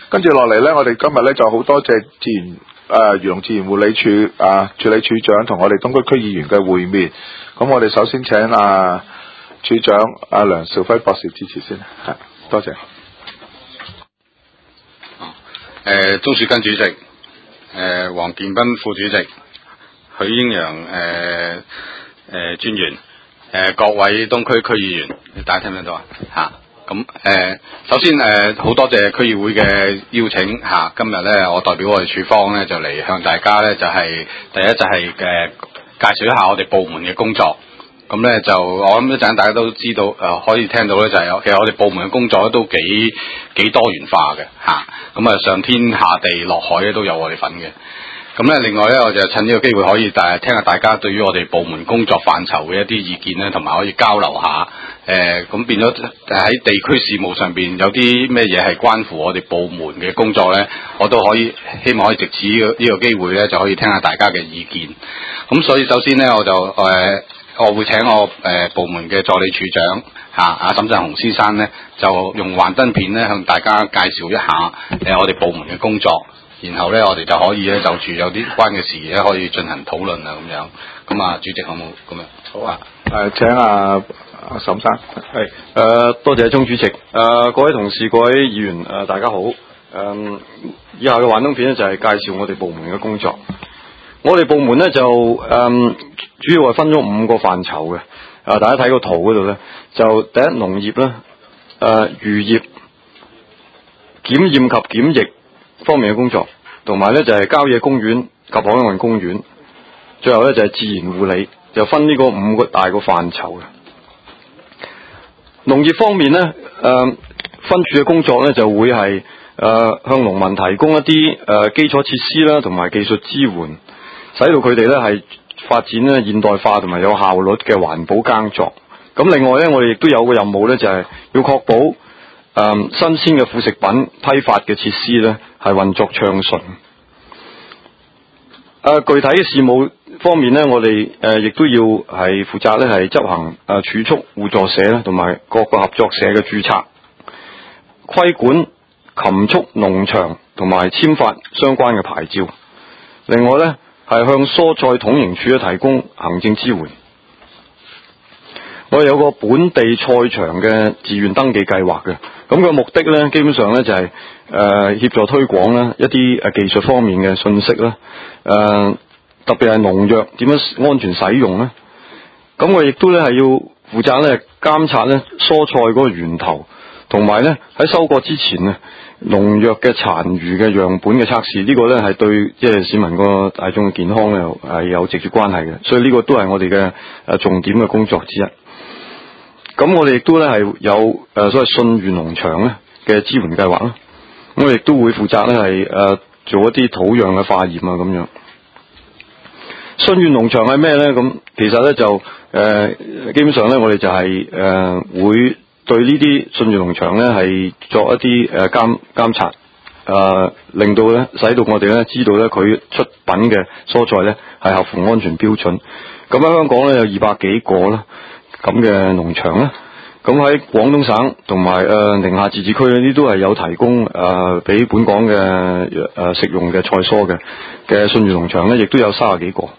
跟住落嚟咧，我哋今日咧就好多謝漁農自然護理署署理處長同我哋東區區議員嘅會面。咁我哋首先請處長梁兆輝博士支持先，多謝。 鍾樹根主席，黃建斌副主席，許英陽專員，各位東區區議員，大家聽唔聽到啊？首先好多謝區議會嘅邀請今日咧我代表我哋處方咧就嚟向大家咧就係第一就係介紹一下我哋部門嘅工作。咁咧就我諗一陣大家都知道可以聽到咧就係其實我哋部門嘅工作都幾多元化嘅咁上天下地落海咧都有我哋份嘅。咁咧另外咧我就趁呢個機會可以聽下大家對於我哋部門工作範疇嘅一啲意見咧，同埋可以交流下。咁變咗喺地區事務上邊有啲咩嘢係關乎我哋部門嘅工作咧，我都可以希望可以藉此呢個機會咧就可以聽下大家嘅意見。咁所以首先咧我就我會請我部門嘅助理處長阿沈振雄先生咧，就用幻燈片咧向大家介紹一下我哋部門嘅工作，然後咧我哋就可以咧就住有啲關嘅事咧可以進行討論咁樣。咁主席好冇咁樣？好請沈生。 多謝鍾主席。各位同事、各位議員大家好。以下嘅幻燈片咧就係介紹我哋部門嘅工作。我哋部門咧就主要係分咗5個範疇嘅。大家睇個圖嗰度咧，就第一農業啦，漁業、檢驗及檢疫方面嘅工作，同埋咧就係郊野公園及海岸公園，最後咧就係自然護理，就分呢個5個大個範疇嘅。農業方面咧，分處嘅工作咧就會係向農民提供一啲基礎設施啦，同埋技術支援，使到佢哋咧係發展咧現代化同埋有效率嘅環保耕作。咁另外咧，我哋亦都有個任務咧，就係要確保新鮮嘅副食品批發嘅設施咧係運作暢順。具體嘅事務方面咧，我哋亦都要係負責咧係執行儲蓄互助社咧同埋各個合作社嘅註冊，規管禽畜農場同埋簽發相關嘅牌照。另外咧係向蔬菜統營處咧提供行政支援。我哋有個本地菜場嘅自願登記計劃嘅，咁個目的咧基本上咧就係協助推廣啦一啲技術方面嘅信息啦，特別係農藥點樣安全使用咧。咁我亦都咧係要負責咧監察咧蔬菜嗰個源頭，同埋咧喺收割之前咧農藥嘅殘餘嘅樣本嘅測試，呢個咧係對即係市民個大眾嘅健康咧係有直接關係嘅，所以呢個都係我哋嘅重點嘅工作之一。咁我哋亦都咧係有所謂信譽農場咧嘅支援計劃啦。咁我亦都會負責咧係做一啲土壤嘅化驗啊咁樣。信譽農場係咩咧？咁其實咧就基本上咧我哋就係會對呢啲信譽農場咧係作一啲監察，令到咧使到我哋咧知道咧佢出品嘅蔬菜咧係合乎安全標準。咁喺香港咧有200幾個啦咁嘅農場啦。咁喺廣東省同埋寧夏自治區呢啲都係有提供俾本港嘅食用嘅菜蔬嘅信譽農場咧，亦都有30幾個。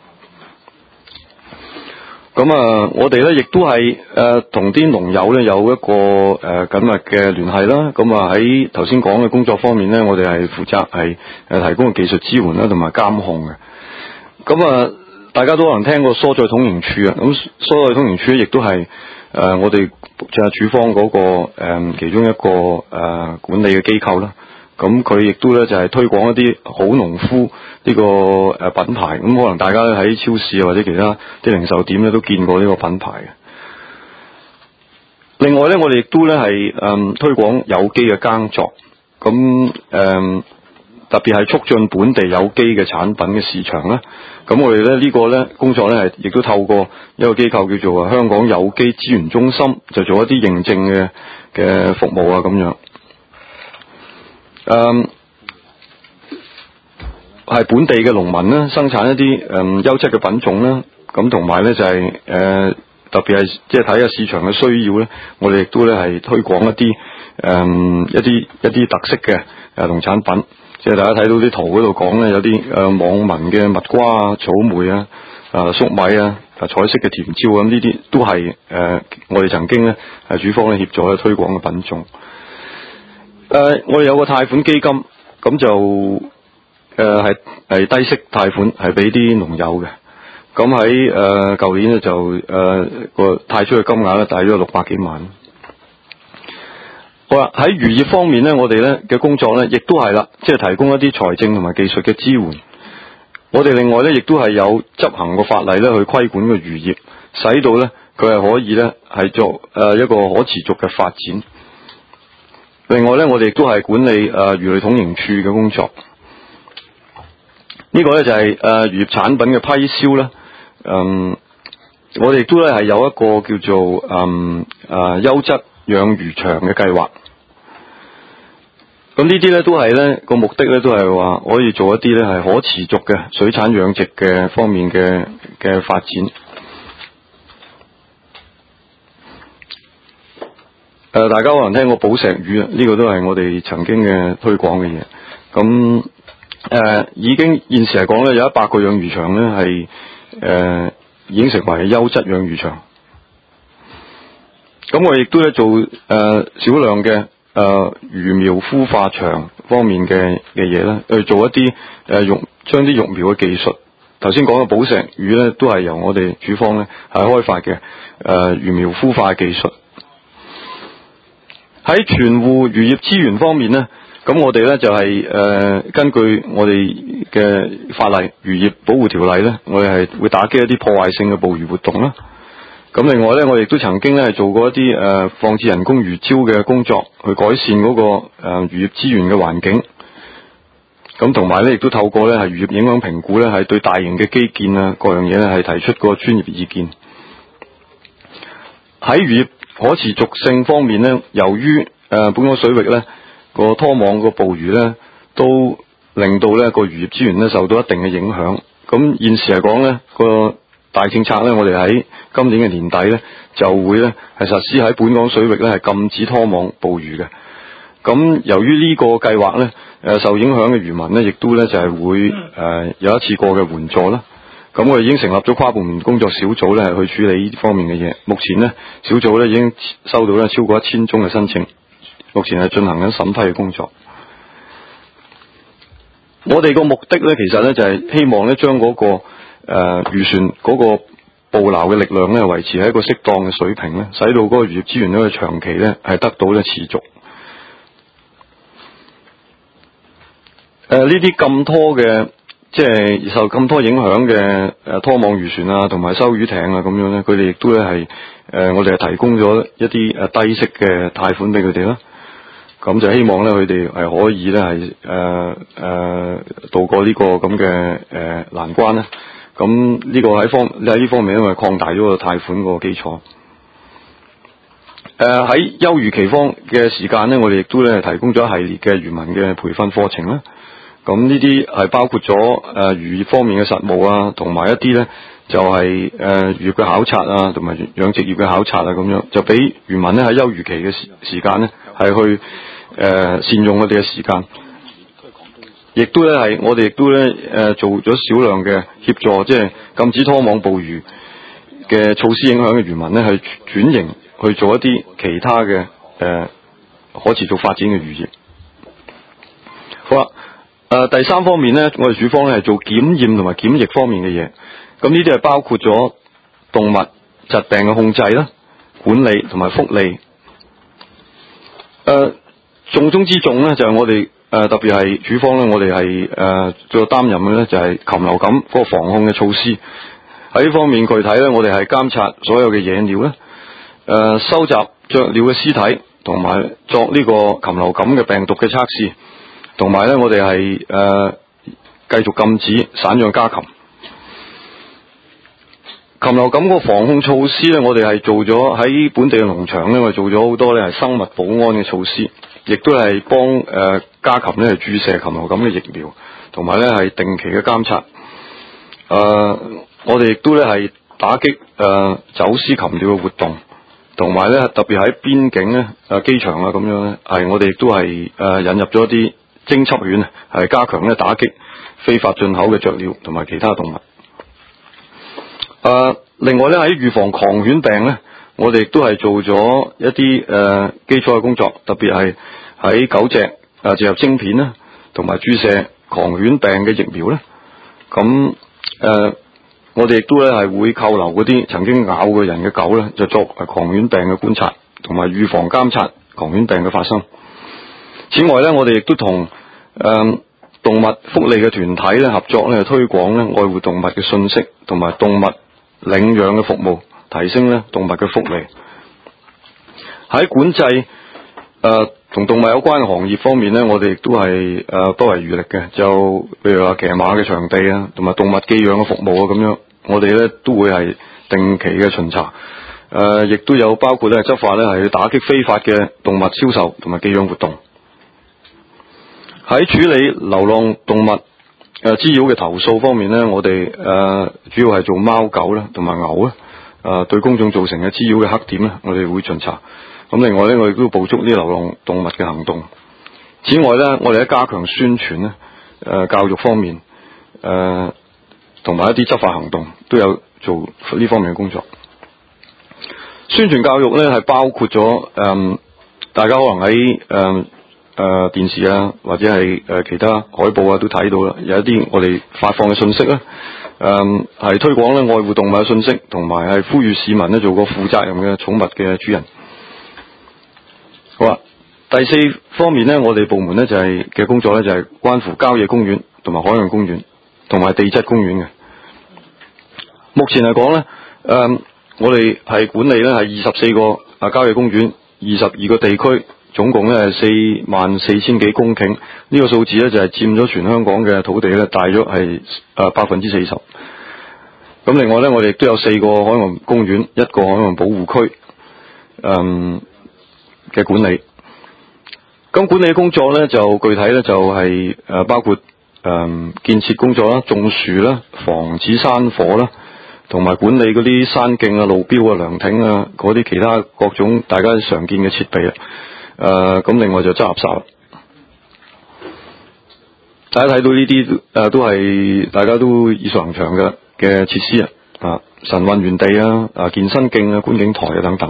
咁我哋咧亦都係同啲農友咧有一個緊密嘅聯繫啦。咁喺頭先講嘅工作方面咧，我哋係負責係提供技術支援啦，同埋監控嘅。咁大家都可能聽過蔬菜統營處啊。咁蔬菜統營處亦都係我哋處方嗰個其中一個管理嘅機構啦。咁佢亦都咧就係推廣一啲好農夫呢個品牌。咁可能大家喺超市或者其他啲零售店咧都見過呢個品牌嘅。另外咧，我哋亦都咧係推廣有機嘅耕作。咁特別係促進本地有機嘅產品嘅市場啦。咁我哋咧呢個咧工作咧係亦都透過一個機構叫做香港有機資源中心，就做一啲認證嘅服務啊咁樣。係本地嘅農民啦，生產一啲優質嘅品種啦。咁同埋咧就係特別係即係睇下市場嘅需要咧，我哋亦都咧係推廣一啲特色嘅農產品。即係大家睇到啲圖嗰度講咧，有啲網民嘅蜜瓜啊、草莓啊、粟米啊、彩色嘅甜椒咁，呢啲都係我哋曾經咧主方咧協助咧推廣嘅品種。我哋有個貸款基金，咁就係低息貸款，係俾啲農友嘅。咁喺舊年咧就個貸出嘅金額咧大約600幾萬。好啦，喺漁業方面咧，我哋咧嘅工作咧亦都係啦，即係提供一啲財政同埋技術嘅支援。我哋另外咧亦都係有執行個法例咧去規管個漁業，使到咧佢係可以咧係做一個可持續嘅發展。另外咧，我哋亦都係管理魚類統營處嘅工作。呢個咧就係漁業產品嘅批銷啦。我哋亦都咧係有一個叫做優質養魚場嘅計劃。咁呢啲咧都係咧個目的咧都係話可以做一啲咧係可持續嘅水產養殖嘅方面嘅發展。大家可能聽過寶石魚啊，呢個都係我哋曾經嘅推廣嘅嘢。咁已經現時嚟講咧，有100個養魚場咧係已經成為優質養魚場。咁我亦都咧做少量嘅魚苗孵化場方面嘅嘢啦，去做一啲將啲育苗嘅技術。頭先講嘅寶石魚咧，都係由我哋主方咧係開發嘅魚苗孵化技術。喺全戶漁業資源方面呢，咁我哋呢就係根據我哋嘅法例《漁業保護條例》呢，我哋係會打擊一啲破壞性嘅捕魚活動啦。咁另外呢，我哋亦都曾經呢做過一啲放置人工魚礁嘅工作，去改善嗰個漁業資源嘅環境。咁同埋呢，亦都透過呢係漁業影響評估呢，係對大型嘅基建啊各樣嘢呢係提出個專業意見。喺漁業可持續性方面呢，由於本港水域呢個拖網個捕魚呢，都令到呢個漁業資源呢受到一定嘅影響。咁現時嚟講呢個大政策呢，我哋喺今年嘅年底呢就會呢係實施喺本港水域呢係禁止拖網捕魚嘅。咁由於呢個計劃呢，受影響嘅漁民呢，亦都呢就係會有一次過嘅援助啦。咁我哋已經成立咗跨部門工作小組咧，係去處理呢方面嘅嘢。目前呢，小組咧已經收到咧超過1000宗嘅申請，目前係進行緊審批嘅工作。我哋個目的咧，其實咧就係希望咧將嗰個漁船嗰個捕撈嘅力量咧維持喺一個適當嘅水平咧，使到嗰個漁業資源咧長期咧係得到咧持續。呢啲禁拖嘅。即係受咁多影響嘅拖網漁船啊，同埋收魚艇啊咁樣咧，佢哋亦都咧係我哋係提供咗一啲低息嘅貸款俾佢哋啦。咁就希望咧佢哋係可以咧係渡過呢個咁嘅難關咧。咁呢個喺呢方面因為擴大咗個貸款個基礎。喺休漁期方嘅時間咧，我哋亦都咧提供咗一系列嘅漁民嘅培訓課程啦。咁呢啲係包括咗漁業方面嘅實務啊，同埋一啲咧就係漁業嘅考察啊，同埋養殖業嘅考察啊，咁樣就俾漁民咧喺休漁期嘅時間咧係去善用我哋嘅時間，亦都咧係我哋亦都咧做咗少量嘅協助，即係禁止拖網捕魚嘅措施影響嘅漁民咧，係轉型去做一啲其他嘅可持續發展嘅漁業。好啦。第三方面呢，我哋主方咧係做檢驗同埋檢疫方面嘅嘢，咁呢啲係包括咗動物疾病嘅控制啦、管理同埋福利。重中之重呢，就係我哋特別係主方咧，我哋係做擔任嘅咧就係禽流感嗰個防控嘅措施。喺呢方面具體咧，我哋係監察所有嘅野鳥啦，收集雀鳥嘅屍體，同埋作呢個禽流感嘅病毒嘅測試。同埋咧，我哋係繼續禁止散養家禽。禽流感個防控措施咧，我哋係做咗喺本地嘅農場咧，我哋做咗好多咧係生物保安嘅措施，亦都係幫家禽咧係注射禽流感嘅疫苗，同埋咧係定期嘅監察。我哋亦都咧係打擊走私禽鳥嘅活動，同埋咧特別喺邊境咧機場啊咁樣咧，係我哋亦都係引入咗一啲偵緝犬係加強咧打擊非法進口嘅雀鳥同埋其他動物。另外咧喺預防狂犬病咧，我哋亦都係做咗一啲基礎嘅工作，特別係喺狗隻植入晶片啦，同埋注射狂犬病嘅疫苗咧。咁我哋亦都咧係會扣留嗰啲曾經咬過人嘅狗咧，就作狂犬病嘅觀察，同埋預防監察狂犬病嘅發生。此外咧，我哋亦都同動物福利嘅團體咧合作咧，推廣咧愛護動物嘅信息，同埋動物領養嘅服務，提升咧動物嘅福利。喺管制同動物有關嘅行業方面咧，我哋亦都係不遺餘力嘅。就譬如話騎馬嘅場地啊，同埋動物寄養嘅服務啊，咁樣我哋咧都會係定期嘅巡查。亦都有包括咧執法咧係去打擊非法嘅動物銷售同埋寄養活動。喺處理流浪動物滋擾嘅投訴方面咧，我哋主要係做貓狗啦，同埋牛啦，對公眾造成嘅滋擾嘅黑點咧，我哋會巡查。咁另外咧，我哋都捕捉啲流浪動物嘅行動。此外咧，我哋喺加強宣傳咧，教育方面，同埋一啲執法行動都有做呢方面嘅工作。宣傳教育咧係包括咗大家可能喺電視啊，或者係其他海報啊都睇到啦，有一啲我哋發放嘅信息咧，係推廣咧愛護動物嘅信息，同埋係呼籲市民咧做個負責任嘅寵物嘅主人。好啦，第四方面咧，我哋部門咧就係嘅工作咧就係關乎郊野公園同埋海洋公園同埋地質公園嘅。目前嚟講咧，我哋係管理咧係24個郊野公園，22個地區，總共咧係44,000幾公頃。呢個數字咧就係佔咗全香港嘅土地咧大約係40%。咁另外咧，我哋亦都有4個海洋公園，1個海洋保護區嘅管理。咁管理工作咧就具體咧就係包括建設工作啦、種樹啦、防止山火啦，同埋管理嗰啲山徑啊、路標啊、涼亭啊嗰啲其他各種大家常見嘅設備啊。咁另外就執垃圾啦。大家睇到呢啲都係大家都耳熟能詳嘅設施啊，晨運園地啊、健身徑啊、觀景台啊等等。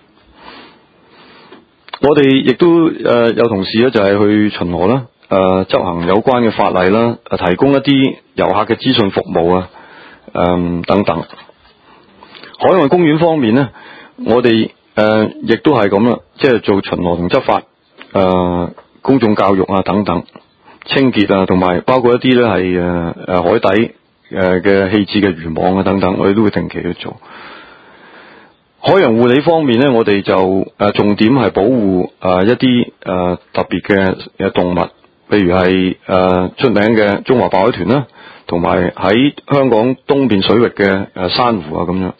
我哋亦都有同事咧就係去巡邏啦，執行有關嘅法例啦，提供一啲遊客嘅資訊服務啊，等等。海洋公園方面呢，我哋亦都係咁啦，即係做巡邏同執法，公眾教育啊等等，清潔啊，同埋包括一啲咧係海底嘅棄置嘅漁網啊等等，我哋都會定期去做。海洋護理方面呢，我哋就重點係保護一啲特別嘅動物，譬如係出名嘅中華白海豚啦，同埋喺香港東邊水域嘅珊瑚啊咁樣。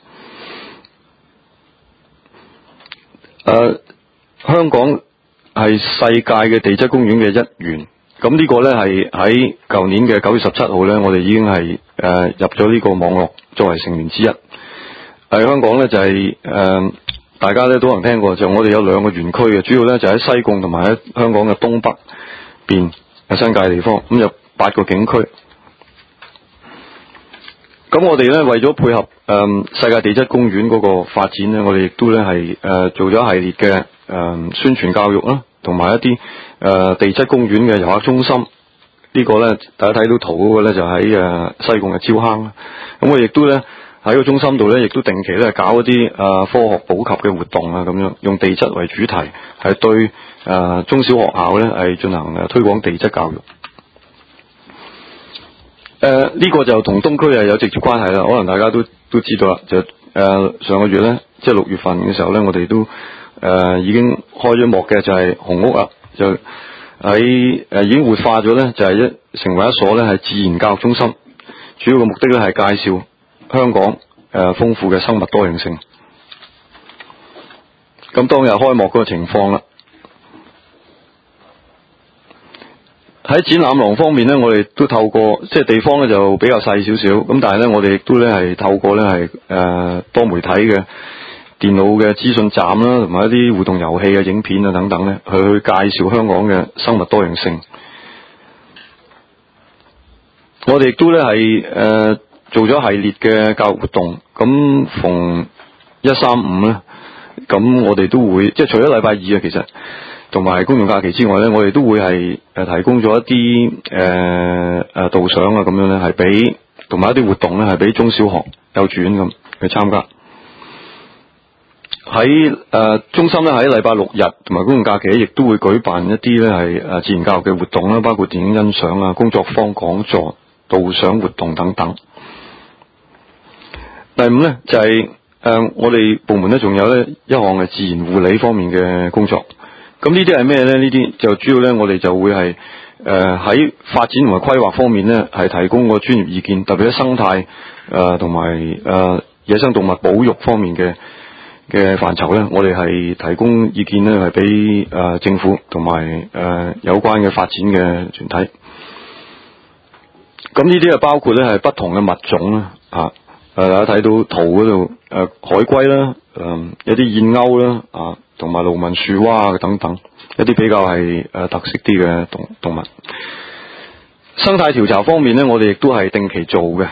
香港係世界嘅地質公園嘅一員，咁呢個呢係喺舊年嘅9月17號呢，我哋已經係入咗呢個網絡作為成員之一。香港呢就係大家呢都可能聽過，就我哋有2個園區嘅，主要呢就喺西貢同埋喺香港嘅東北邊嘅新界地方，咁有8個景區。咁我哋呢為咗配合世界地質公園嗰個發展呢，我哋亦都呢係做咗一系列嘅宣傳教育啦，同埋一啲地質公園嘅遊客中心。呢個呢大家睇到圖嗰個呢就喺西貢嘅礁坑啦。咁我亦都呢喺個中心度呢，亦都定期呢搞一啲科學普及嘅活動啊，咁樣用地質為主題，係對中小學校呢係進行推廣地質教育。呢個就同東區係有直接關係啦，可能大家都知道啦。就上個月呢，即係6月份嘅時候呢，我哋都已經開咗幕嘅就係紅屋啦，就喺已經活化咗呢，就係成為一所呢係自然教育中心。主要嘅目的呢係介紹香港豐富嘅生物多樣性。咁當日開幕嗰個情況啦。喺展覽廊方面呢，我哋都透過即係地方呢就比較細少少，咁但係呢，我哋亦都呢係透過呢係多媒體嘅電腦嘅資訊站啦，同埋一啲互動遊戲嘅影片啊等等呢，去介紹香港嘅生物多樣性。 我哋亦都咧係做咗系列嘅教育活動，咁逢135咧，咁我哋都會即係除咗禮拜二啊，其實同埋公眾假期之外咧，我哋都會係提供咗一啲導賞啊咁樣咧，係俾同埋一啲活動咧係俾中小學幼稚園咁去參加。喺中心咧喺禮拜6日同埋公眾假期亦都會舉辦一啲咧係自然教育嘅活動啦，包括電影欣賞啊、工作坊講座、導賞活動等等。第5咧就係我哋部門咧仲有咧一項係自然護理方面嘅工作。咁呢啲係咩咧？呢啲就主要咧我哋就會係喺發展同埋規劃方面咧係提供個專業意見，特別喺生態同埋野生動物保育方面嘅範疇咧，我哋係提供意見咧係俾政府同埋有關嘅發展嘅團體。咁呢啲係包括咧係不同嘅物種啦，大家睇到圖嗰度海龜啦，有啲燕鷗啦，同埋盧紋樹蛙等等，一啲比較係特色啲嘅動物。生態調查方面咧，我哋亦都係定期做嘅。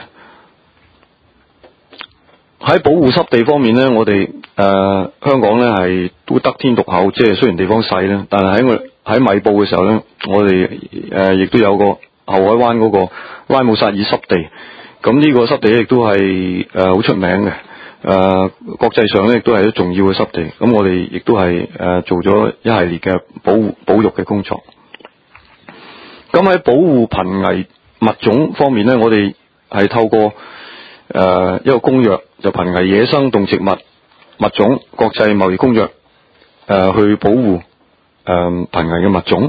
喺保護濕地方面咧，我哋香港咧係都得天獨厚，即係雖然地方細咧，但係喺米埔嘅時候咧，我哋亦都有個後海灣嗰個拉姆薩爾濕地。咁呢個濕地亦都係好出名嘅，國際上咧亦都係一重要嘅濕地。咁我哋亦都係做咗一系列嘅保育嘅工作。咁喺保護瀕危物種方面咧，我哋係透過一個公約，就瀕危野生動植物物種國際貿易公約去保護瀕危嘅物種。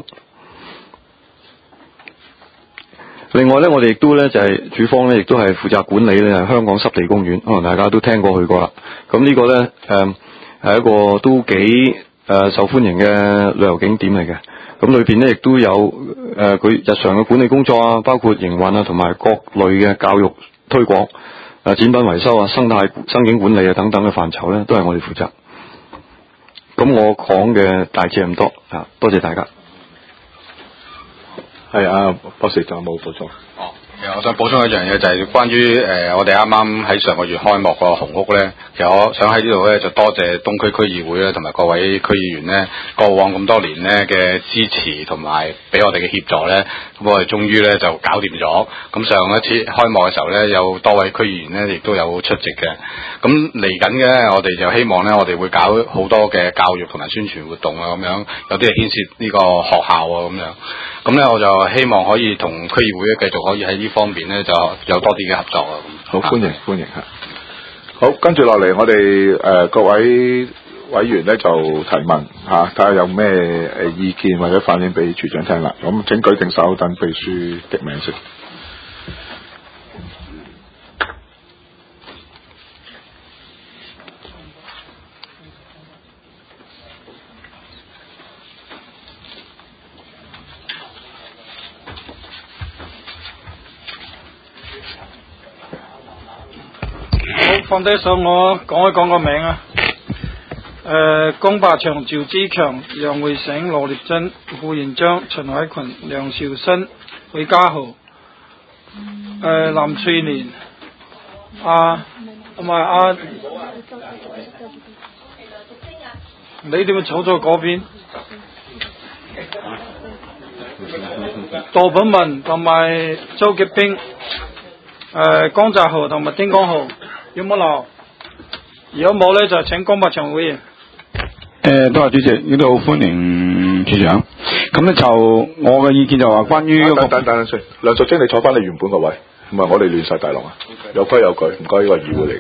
另外咧，我哋亦都咧就係署方咧，亦都係負責管理咧香港濕地公園，可能大家都聽過去過啦。咁呢個咧係一個都幾受歡迎嘅旅遊景點嚟嘅。咁裏邊咧亦都有佢日常嘅管理工作啊，包括營運啊，同埋各類嘅教育推廣、展品維修啊、生境管理啊等等嘅範疇咧，都係我哋負責。咁我講嘅大致咁多啊，多謝大家。 係啊，博士仲有冇補充？ 其實我想補充一樣嘢，就係關於我哋啱啱喺上個月開幕個紅屋咧。其實我想喺呢度咧就多謝東區區議會咧同埋各位區議員咧過往咁多年咧嘅支持同埋俾我哋嘅協助咧，咁我哋終於咧就搞掂咗。咁上一次開幕嘅時候咧，有多位區議員咧亦都有出席嘅。咁嚟緊嘅我哋就希望咧，我哋會搞好多嘅教育同埋宣傳活動啊，咁樣有啲係牽涉呢個學校啊咁樣。咁咧我就希望可以同區議會咧繼續可以喺呢方面咧就有多啲嘅合作啊。 好，歡迎嚇。好，跟住落嚟，我哋各位委員咧就提問嚇，睇下有咩意見或者反映俾處長聽啦。咁請舉定手，等秘書點名先。 放低手，我講一講個名啊。江伯祥、趙之強、楊會醒、羅烈珍、胡延章、陳海群、梁兆新、許家豪、林翠蓮、你點樣坐咗嗰邊？杜品文同埋周潔兵、江澤豪同埋丁江豪。有冇留？如果冇咧，就請江伯祥會員。 多謝主席，亦都好歡迎處長。咁咧就我嘅意見就話關於等先，梁淑貞你坐翻你原本個位，唔係我哋亂晒大龍啊！有規有矩，唔該呢個議會嚟。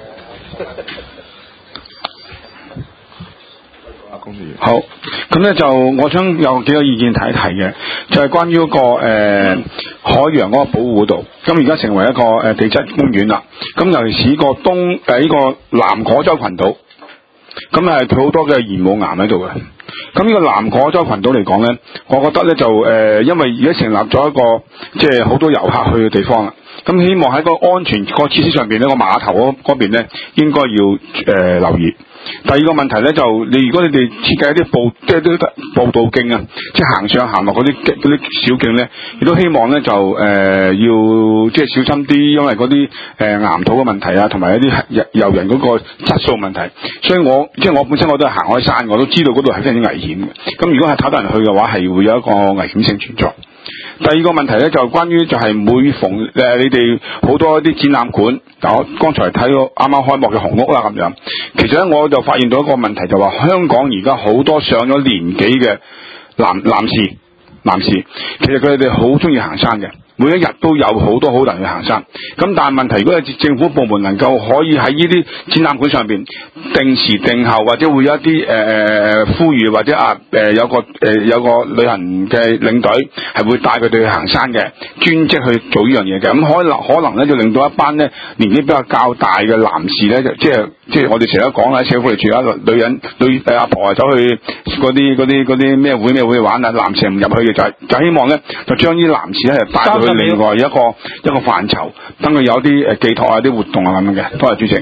好，咁咧就我想有幾個意見提一提嘅，就係關於嗰個海洋嗰個保護度。咁而家成為一個地質公園啦。咁尤其是呢個呢個南果洲群島，咁係佢好多嘅鹽母岩喺度嘅。咁呢個南果洲群島嚟講咧，我覺得咧就因為而家成立咗一個即係好多遊客去嘅地方啦。咁希望喺個安全個設施上邊呢個碼頭嗰邊咧應該要留意。 第二個問題咧就如果你哋設計一啲即係啲步道徑啊，即係行上行落嗰啲小徑咧，亦都希望咧就要即係小心啲，因為嗰啲岩土嘅問題啊，同埋一啲遊人嗰個質素問題。所以我本身我都係行開山，我都知道嗰度係非常之危險嘅。咁如果係太多人去嘅話，係會有一個危險性存在。第二個問題咧就關於就係每逢你哋好多啲展覽館，我剛才睇到啱啱開幕嘅紅屋啦咁樣，其實咧我就發現到一個問題，就話香港而家好多上咗年紀嘅男士，其實佢哋好中意行山嘅。每一日都有好多人去行山，咁但係問題，如果係政府部門能夠可以喺呢啲展覽館上邊定時定候，或者會有一啲呼籲，或者有個旅行嘅領隊係會帶佢哋去行山嘅，專職去做呢樣嘢嘅，咁可能咧就令到一班咧年紀比較大嘅男士咧，即係我哋成日都講啦，社會住一個阿婆走去嗰啲咩會玩啊，男士唔入去嘅，就希望咧就將啲男士咧帶到去另外一個範疇，等佢有啲寄託啊、啲活動啊咁樣嘅。多謝主席。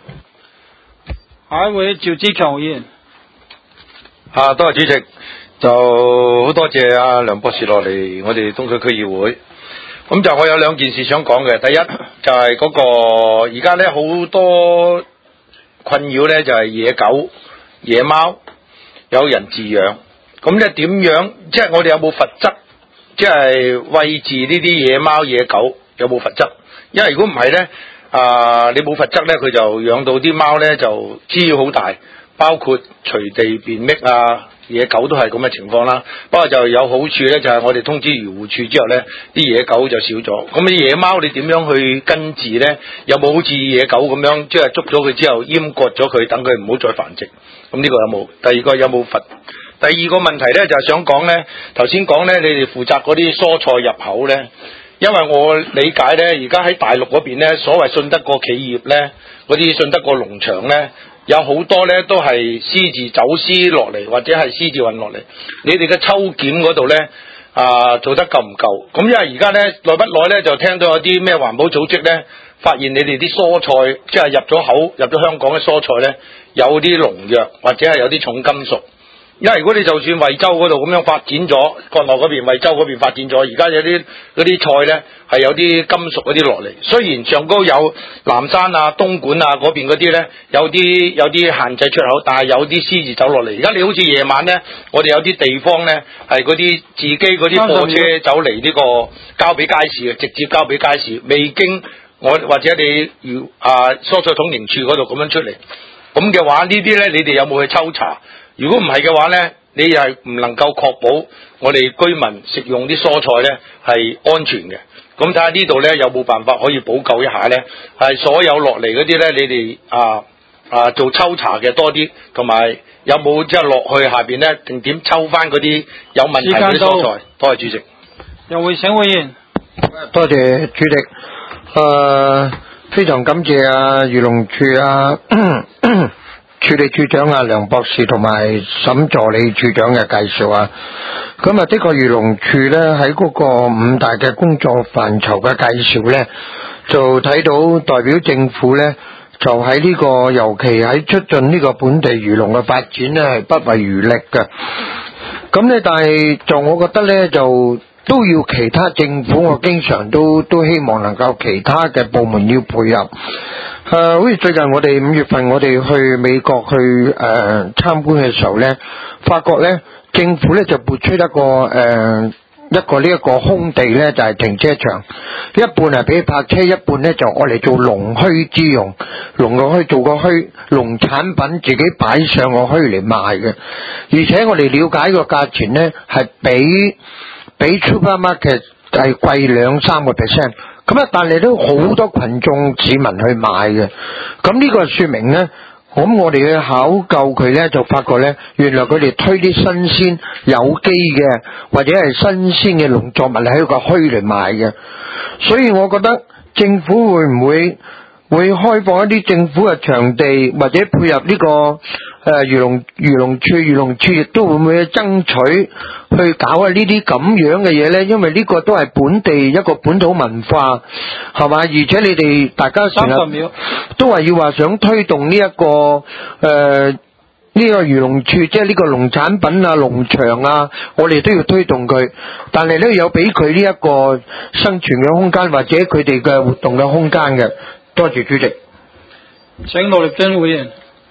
下一位趙志強議員。 多謝主席，就好多謝阿梁博士落嚟我哋東區區議會。咁就我有兩件事想講嘅，第一就係嗰個而家咧好多困擾咧就係野狗、野貓有人飼養，咁咧點樣？即係我哋有冇罰則？即係餵飼呢啲野貓野狗有冇罰則？因為如果唔係咧，你冇罰則咧，佢就養到啲貓咧就滋擾好大，包括隨地便溺啊，野狗都係咁嘅情況啦。不過就有好處咧，就係我哋通知漁護處之後咧，啲野狗就少咗。咁啲野貓你點樣去根治咧？有冇好似野狗咁樣，即係捉咗佢之後閹割咗佢，等佢唔好再繁殖？咁呢個有冇？第二個有冇罰？第二個問題咧就係想講咧，頭先講咧，你哋負責嗰啲蔬菜入口咧，因為我理解咧，而家喺大陸嗰邊咧，所謂信得過企業咧，嗰啲信得過農場咧，有好多咧都係私自走私落嚟，或者係私自運落嚟。你哋嘅抽檢嗰度咧，做得夠唔夠？咁因為而家咧耐不耐咧就聽到有啲咩環保組織咧，發現你哋啲蔬菜即係入咗香港嘅蔬菜咧，有啲農藥或者係有啲重金屬。因為如果你就算惠州嗰度咁樣發展咗，國內嗰邊惠州嗰邊發展咗，而家有啲嗰啲菜咧係有啲金屬嗰啲落嚟。雖然上高有南山啊、東莞啊嗰邊嗰啲咧有啲限制出口，但係有啲私自走落嚟。而家你好似夜晚咧，我哋有啲地方咧係嗰啲自己嗰啲貨車走嚟呢個交俾街市嘅，直接交俾街市，未經我或者你蔬菜統營處嗰度咁樣出嚟。咁嘅話呢啲咧，你哋有冇去抽查？如果唔係嘅話咧，你又係唔能夠確保我哋居民食用啲蔬菜咧係安全嘅。咁睇下呢度咧有冇辦法可以補救一下咧？係所有落嚟嗰啲咧，你哋做抽查嘅多啲，同埋有冇即係落去下邊咧，定點抽翻嗰啲有問題嘅蔬菜？多謝主席。 有會請會員。 多謝主席。非常感謝漁農處處理處長梁博士同埋沈助理處長嘅介紹啊。咁的確漁農處咧喺嗰個5大嘅工作範疇嘅介紹咧，就睇到代表政府咧就喺呢個尤其喺促進呢個本地漁農嘅發展咧係不遺餘力嘅。咁咧但係就我覺得咧就都要其他政府，我經常都希望能夠其他嘅部門要配合。好似最近我哋5月份我哋去美國去參觀嘅時候咧，發覺咧政府咧就撥出一個呢個空地咧就係停車場，一半係俾泊車，一半咧就愛嚟做農墟之用，農個墟做個墟，農產品自己擺上個墟嚟賣嘅，而且我哋了解個價錢咧係比 supermarket 係貴2-3%，咁但係都好多群眾市民去買嘅，咁呢個說明咧，咁我哋去考究佢咧，就發覺咧，原來佢哋推啲新鮮有機嘅或者係新鮮嘅農作物喺個墟嚟賣嘅，所以我覺得政府會唔會開放一啲政府嘅場地，或者配合呢個漁農處亦都會唔會爭取去搞下呢啲咁樣嘅嘢咧？因為呢個都係本地一個本土文化，係嘛？而且你哋大家成日都話要話想推動呢一個呢個漁農處，即係呢個農產品啊、農場啊，我哋都要推動佢，但係咧有俾佢呢一個生存嘅空間，或者佢哋嘅活動嘅空間嘅。多謝主席。 請羅力珍會員。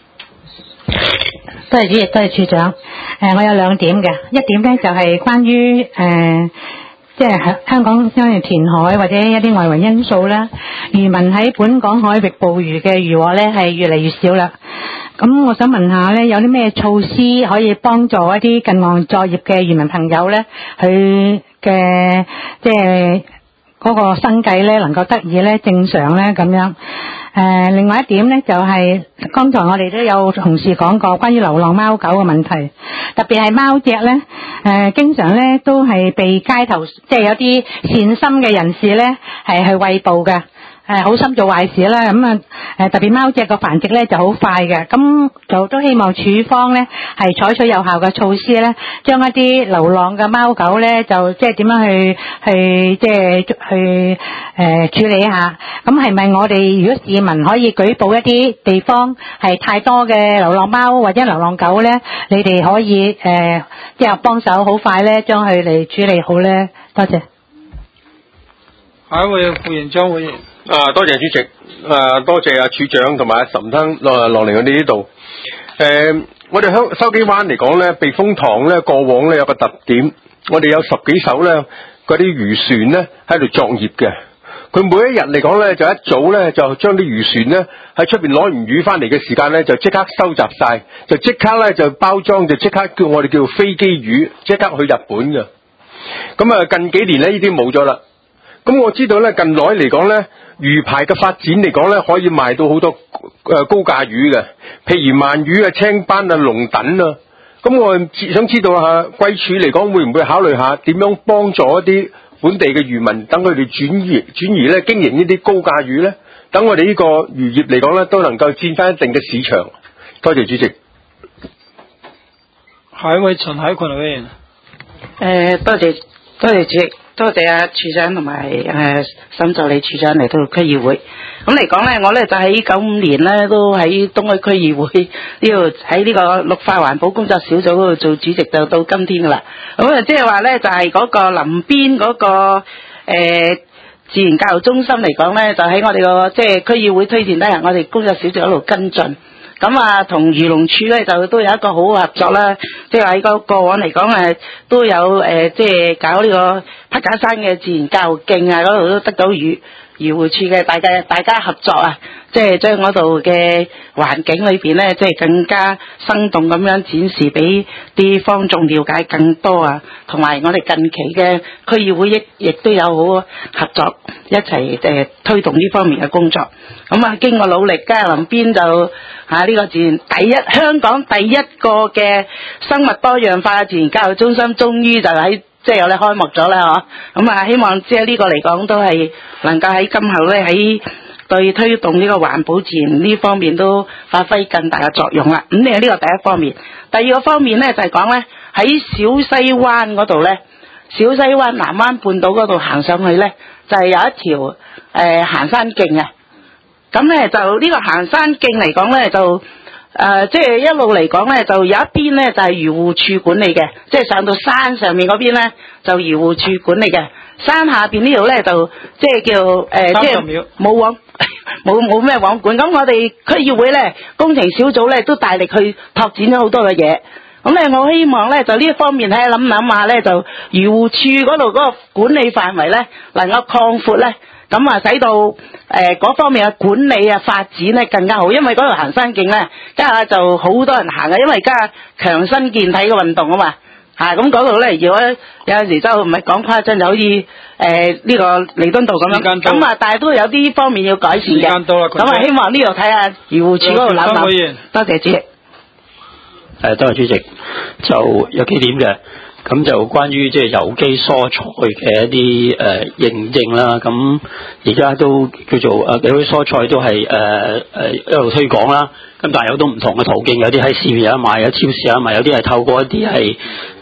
多謝主席，多謝處長。我有兩點嘅，一點咧就係關於即係香港因為填海或者一啲外圍因素啦，漁民喺本港海域捕魚嘅漁獲咧係越嚟越少啦。咁我想問下咧，有啲咩措施可以幫助一啲近岸作業嘅漁民朋友咧，佢嘅即係嗰個生計咧能夠得以咧正常咧咁樣。另外一點咧就係剛才我哋都有同事講過關於流浪貓狗嘅問題，特別係貓隻咧，經常咧都係被街頭即係有啲善心嘅人士咧係去餵捕嘅。好心做壞事啦，咁特別貓隻個繁殖咧就好快嘅，咁就都希望處方咧係採取有效嘅措施咧，將一啲流浪嘅貓狗咧就即係點樣去即係去處理一下。咁係咪我哋如果市民可以舉報一啲地方係太多嘅流浪貓或者流浪狗咧，你哋可以即係幫手好快咧將佢嚟處理好咧？多謝。 下一位副員張會員。 多謝主席，多謝處長同埋岑生落嚟我哋呢度。我哋香筲箕灣嚟講咧，避風塘咧過往咧有個特點，我哋有10幾艘咧嗰啲漁船咧喺度作業嘅。佢每一日嚟講咧，就一早咧就將啲漁船咧喺出邊攞完魚翻嚟嘅時間咧，就即刻收集晒，就即刻咧就包裝，就即刻叫我哋叫飛機魚，即刻去日本嘅。咁啊，近幾年咧呢啲冇咗啦。咁我知道咧，近來嚟講咧，魚排嘅發展嚟講咧，可以賣到好多高價魚嘅，譬如鰻魚啊、青斑啊、龍躉啊。咁我想知道下貴處嚟講，會唔會考慮下點樣幫助一啲本地嘅漁民，等佢哋轉移咧經營呢啲高價魚咧，等我哋呢個漁業嚟講咧，都能夠佔翻一定嘅市場。多謝主席。 下一位陳海群委員。 多謝主席。多謝處長同埋沈助理處長嚟到區議會。咁嚟講咧，我咧就喺95年咧都喺東區區議會呢度喺呢個綠化環保工作小組嗰度做主席，就到今天噶啦。咁啊，即係話咧就係嗰個林邊嗰個自然教育中心嚟講咧，就喺我哋個即係區議會推薦底下，我哋工作小組一路跟進。咁啊，同漁農處咧就都有一個好合作啦，即係喺個過往嚟講都有即係搞呢個匹架山嘅自然教育徑啊，嗰度都得到漁護處嘅大家合作啊，即係將嗰度嘅環境裏邊咧，即係更加生動咁樣展示俾啲坊眾了解更多啊，同埋我哋近期嘅區議會亦都有好合作一齊推動呢方面嘅工作。咁啊，經過努力，嘉林邊就呢個香港第一個嘅生物多樣化自然教育中心，終於就喺即係有咧開幕咗啦，嗬！咁啊，希望即係呢個嚟講都係能夠喺今後咧喺對推動呢個環保自然呢方面都發揮更大嘅作用啦。咁呢個第一方面，第二個方面咧就係講咧喺小西灣嗰度咧，小西灣南灣半島嗰度行上去咧，就係有一條行山徑啊。咁咧就呢個行山徑嚟講咧就即係一路嚟講咧，就有一邊咧就係漁護處管理嘅，即係上到山上面嗰邊咧就漁護處管理嘅，山下邊呢度咧就即係叫即係冇咩網管。咁我哋區議會咧工程小組咧都大力去拓展咗好多嘅嘢。咁咧我希望咧就呢一方面睇諗下咧，就漁護處嗰度嗰個管理範圍咧能夠擴闊咧。咁啊，使到嗰方面嘅管理啊、發展咧更加好，因為嗰條行山徑咧，家下就好多人行嘅，因為而家強身健體嘅運動啊嘛，咁嗰度咧，如果有陣時就唔係講誇張，就好似呢個彌敦道咁樣，咁啊，但係都有啲方面要改善嘅。咁啊，希望呢度睇下漁護處嗰度諗。多謝主席。 多謝主席，就有幾點嘅。 咁就關於即係有機蔬菜嘅一啲認證啦，咁而家都叫做有啲蔬菜都係一路推廣啦。咁但係有好多唔同嘅途徑，有啲喺市面有得賣，有超市有得賣，有啲係透過一啲係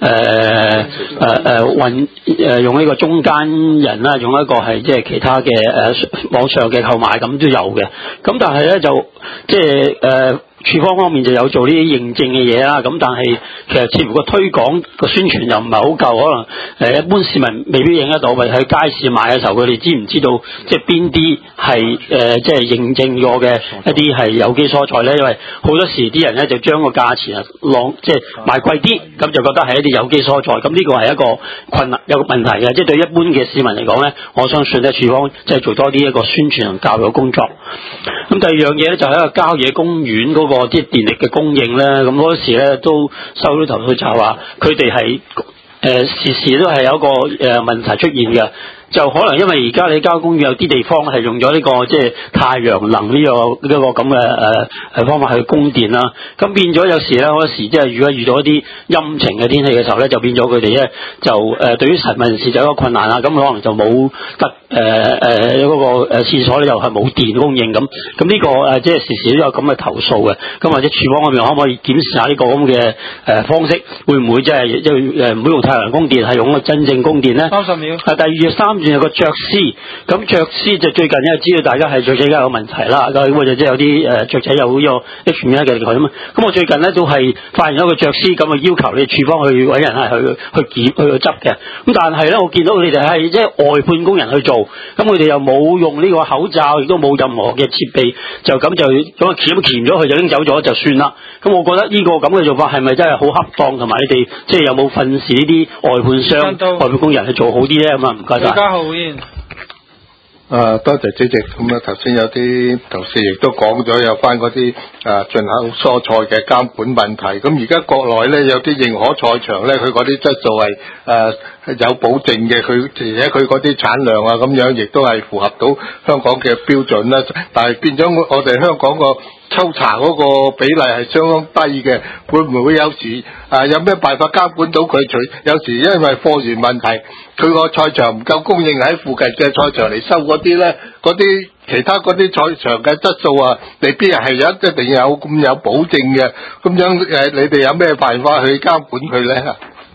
用呢個中間人啦，用一個係即係其他嘅網上嘅購買咁都有嘅。咁但係咧就即係處方方面就有做呢啲認證嘅嘢啦，咁但係其實似乎個推廣個宣傳又唔係好夠，可能一般市民未必認得到，或者喺街市買嘅時候，佢哋知唔知道即係邊啲係即係認證過嘅一啲係有機蔬菜咧？因為好多時啲人咧就將個價錢即係賣貴啲，咁就覺得係一啲有機蔬菜，咁呢個係一個困難，有個問題嘅，即係對一般嘅市民嚟講咧，我相信咧處方即係做多啲一個宣傳同教育嘅工作。咁第二樣嘢咧就係一個郊野公園嗰個即係電力嘅供應咧，咁嗰時咧都收到投訴就係話佢哋係時時都係有一個問題出現嘅。就可能因為而家你郊野公園有啲地方係用咗呢個即係太陽能呢個咁嘅方法去供電啦，咁變咗有時咧好多時即係如果遇到一啲陰晴嘅天氣嘅時候咧，就變咗佢哋咧就對於市民人士就有一個困難啦，咁可能就冇得嗰個廁所咧又係冇電供應咁呢個即係時時都有咁嘅投訴嘅，咁或者廚房嗰邊可唔可以檢視下呢個咁嘅方式，會唔會即係唔會用太陽能供電，係用個真正供電咧？30秒。第二3段有個雀絲，咁雀絲就最近因為知道大家係雀仔有問題啦，咁我就即係有啲雀仔有呢個 H5N1 嘅咁啊，咁我最近咧都係發現咗個雀絲，咁啊要求你處方去揾人係去執嘅，咁但係咧我見到佢哋係即係外判工人去做，咁佢哋又冇用呢個口罩，亦都冇任何嘅設備，就咁鉗咗佢就拎走咗就算啦。咁我覺得呢個咁嘅做法係咪真係好恰當，同埋你哋即係有冇訓示呢啲外判商、外判工人去做好啲咧？咁啊唔該晒。 多謝主席。咁啊，頭先有啲同事亦都講咗有關嗰啲進口蔬菜嘅監管問題。咁而家國內咧有啲認可菜場咧，佢嗰啲質素係有保證嘅，而且佢嗰啲產量啊咁樣亦都係符合到香港嘅標準啦。但係變咗我哋香港個抽查嗰個比例係相當低嘅，會唔會有時有咩辦法監管到佢？有時因為貨源問題，佢個菜場唔夠供應，喺附近嘅菜場嚟收嗰啲咧，嗰啲其他嗰啲菜場嘅質素未必係一定有咁有保證嘅。咁樣你哋有咩辦法去監管佢咧？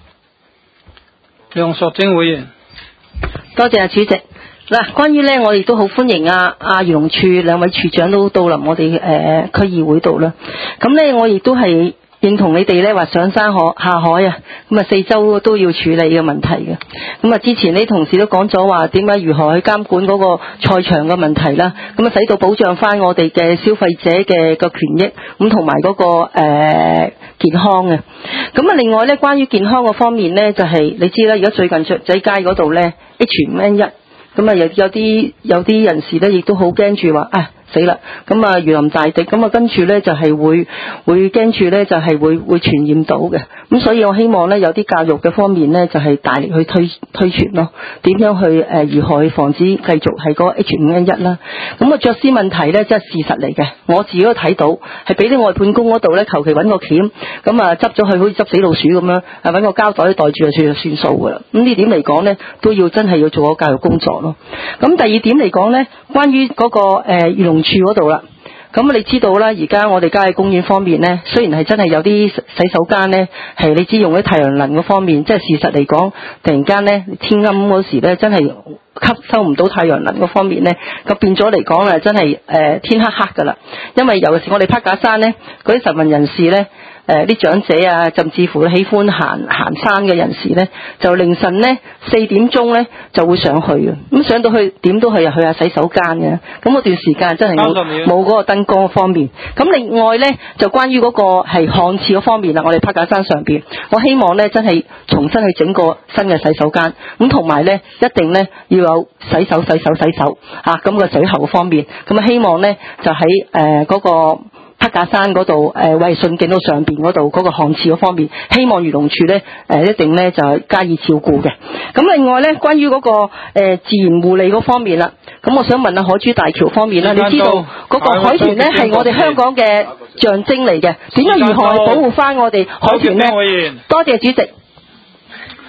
梁淑貞會員， 多謝主席。嗱，關於咧，我亦都好歡迎漁農處兩位處長都到臨我哋區議會度啦。咁咧，我亦都係認同你哋咧話上山下海啊，咁啊四周都要處理嘅問題嘅。咁啊，之前呢同事都講咗話點解如何去監管嗰個菜場嘅問題啦，咁啊使到保障翻我哋嘅消費者嘅個權益，咁同埋嗰個健康嘅。咁啊，另外咧，關於健康嘅方面咧，就係你知啦，而家最近雀仔街嗰度咧 H5N1。咁啊，有啲人士咧，亦都好驚住話死啦！咁啊，如臨大敵，咁啊，跟住咧就係會驚住咧，就係會傳染到嘅。咁所以我希望咧，有啲教育嘅方面咧，就係大力去推傳咯。點樣去如何去防止繼續係嗰個 H5N1 啦？咁啊，雀絲問題咧，即係事實嚟嘅。我自己都睇到，係俾啲外判工嗰度咧，求其揾個鉗，咁啊執咗佢，好似執死老鼠咁樣，揾個膠袋袋住就算數噶啦。咁呢點嚟講咧，都要真係要做個教育工作咯。咁第二點嚟講咧，關於嗰個漁農處嗰度啦，咁你知道啦，而家我哋郊野公園方面咧，雖然係真係有啲洗手間咧，係你知用啲太陽能嗰方面，即係事實嚟講，突然間咧天暗嗰時咧，真係吸收唔到太陽能嗰方面咧，咁變咗嚟講真係天黑黑噶啦。因為尤其是我哋柏架山咧，嗰啲晨運人士咧，啲長者啊，甚至乎喜歡行山嘅人士咧，就凌晨咧4點鐘咧就會上去嘅。咁上到去點都係去下洗手間嘅。咁嗰段時間真係冇嗰個燈光方面。咁另外咧就關於嗰個係看廁嗰方面啦，我哋柏架山上邊，我希望咧真係重新去整個新嘅洗手間。咁同埋咧一定咧要有洗手咁個水喉方面。咁啊希望咧就喺嗰個柏架山嗰度衛信徑到上邊嗰度嗰個看廁嗰方面，希望漁農處咧一定咧就加以照顧嘅。咁另外咧，關於嗰個自然護理嗰方面啦，咁我想問下海珠大橋方面啦，你知道嗰個海豚咧係我哋香港嘅象徵嚟嘅，點樣如何去保護翻我哋海豚咧？多謝主席。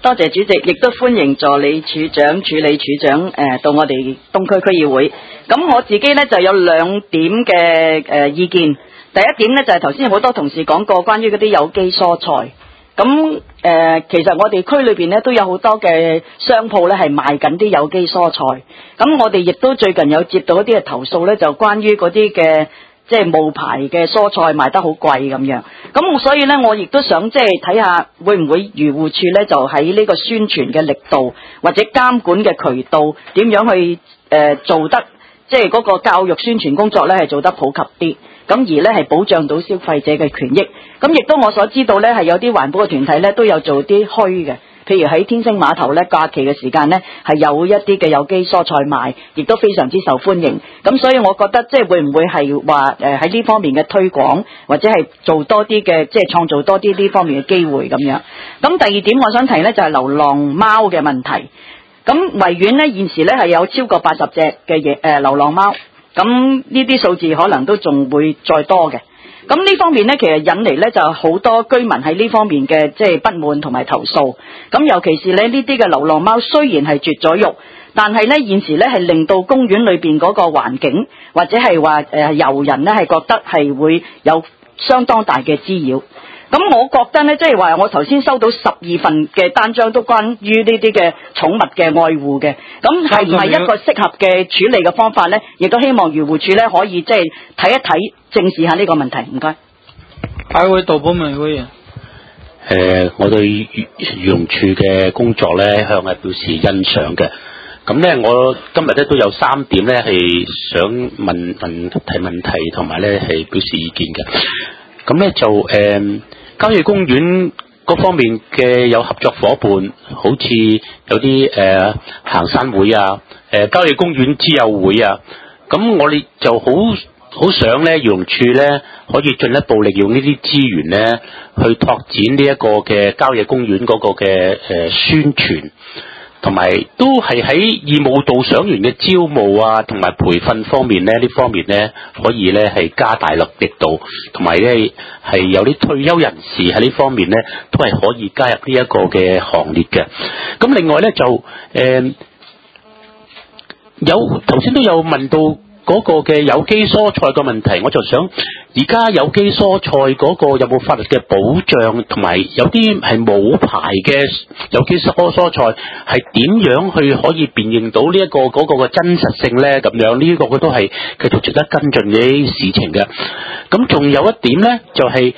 多謝主席，亦都歡迎助理處長、處理處長到我哋東區區議會。咁我自己呢就有2點嘅意見。第一點呢就係頭先好多同事講過關於嗰啲有機蔬菜。咁其實我哋區裏邊呢都有好多嘅商鋪呢係賣緊啲有機蔬菜。咁我哋亦都最近有接到一啲嘅投訴呢，就關於嗰啲嘅即係冒牌嘅蔬菜賣得好貴咁樣，咁所以呢，我亦都想即係睇下會唔會漁護處呢，就喺呢個宣傳嘅力度或者監管嘅渠道點樣去做得即係嗰個教育宣傳工作呢係做得普及啲，咁而呢係保障到消費者嘅權益。咁亦都我所知道呢，係有啲環保嘅團體呢都有做啲墟嘅。譬如喺天星碼頭咧，假期嘅時間咧，係有一啲嘅有機蔬菜賣，亦都非常之受歡迎。咁所以我覺得即係會唔會係話喺呢方面嘅推廣，或者係做多啲嘅即係創造多啲呢方面嘅機會咁樣。咁第二點我想提咧就係流浪貓嘅問題。咁維園咧現時咧係有超過80隻嘅流浪貓，咁呢啲數字可能都仲會再多嘅。咁呢方面呢，其實引嚟呢就好多居民喺呢方面嘅即係不滿同埋投訴。咁尤其是呢啲嘅流浪貓雖然係絕咗育，但係呢現時呢係令到公園裏邊嗰個環境或者係話遊人呢係覺得係會有相當大嘅滋擾。咁我覺得呢，即係話我頭先收到12份嘅單張都關於呢啲嘅寵物嘅愛護嘅，咁係唔係一個適合嘅處理嘅方法呢？亦都希望漁護處呢可以即係睇一睇，正視下呢個問題。唔該。 下一位杜寶明會員。 我對漁農處嘅工作呢，向係表示欣賞嘅。咁呢，我今日呢都有3點呢係想提問題，同埋呢係表示意見嘅。咁呢就郊野公園嗰方面嘅有合作伙伴，好似有啲行山會啊，郊野公園之友會啊，咁我哋就好想呢漁農處呢可以進一步利用呢啲資源呢去拓展呢一個嘅郊野公園嗰個嘅宣傳，同埋都係喺義務導賞員嘅招募啊，同埋培訓方面呢，呢方面呢可以呢係加大力度，同埋呢係有啲退休人士喺呢方面呢都係可以加入呢一個嘅行列嘅。咁另外呢就有頭先都有問到嗰個嘅有機蔬菜嘅問題，我就想而家有機蔬菜嗰個有冇法律嘅保障，同埋有啲係冇牌嘅有機蔬菜係點樣去可以辨認到呢一個嗰個嘅真實性呢？咁樣呢個都係繼續值得跟進嘅事情嘅。咁仲有一點呢，就係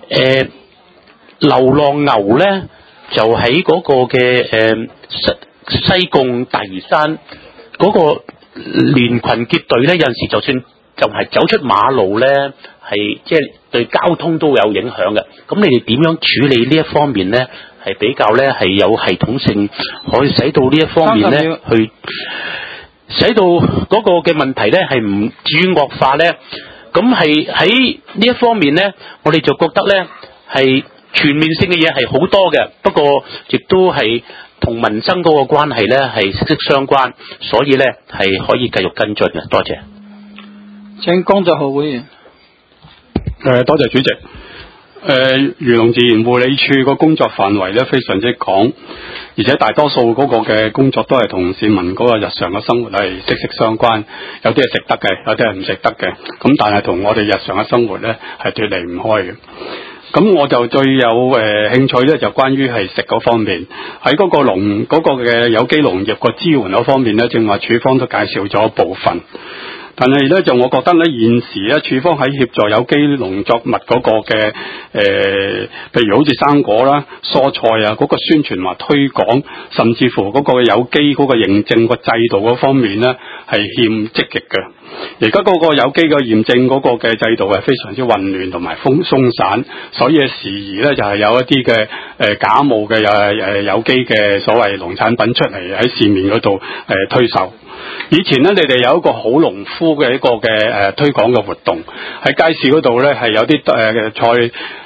流浪牛呢，就喺嗰個嘅西貢大嶼山嗰個連群結隊咧，有陣時就算就係走出馬路咧，係即係對交通都有影響嘅。咁你哋點樣處理呢一方面咧？係比較咧係有系統性，可以使到呢一方面咧，去使到嗰個嘅問題咧係唔至於惡化咧。咁係喺呢一方面咧，我哋就覺得咧係全面性嘅嘢係好多嘅，不過亦都係同民生嗰個關係咧係息息相關，所以咧係可以繼續跟進嘅。多謝。 請工作號會員。 多謝主席。漁農自然護理處個工作範圍咧非常之廣，而且大多數嗰個嘅工作都係同市民嗰個日常嘅生活係息息相關，有啲係食得嘅，有啲係唔食得嘅，咁但係同我哋日常嘅生活咧係脫離唔開嘅。咁我就最有興趣咧，就關於係食嗰方面，喺嗰個嗰個嘅有機農業個支援嗰方面咧，正話處方都介紹咗部分。但係咧，就我覺得咧，現時咧，處方喺協助有機農作物嗰個嘅譬如好似生果啦、蔬菜啊，嗰個宣傳或推廣，甚至乎嗰個有機嗰個認證個制度嗰方面咧，係欠積極嘅。而家嗰個有機嘅驗證嗰個嘅制度係非常之混亂同埋鬆散，所以時而咧就係有一啲嘅假冒嘅有機嘅所謂農產品出嚟喺市面嗰度推售。以前咧，你哋有一個好農夫嘅一個嘅推廣嘅活動，喺街市嗰度咧係有啲菜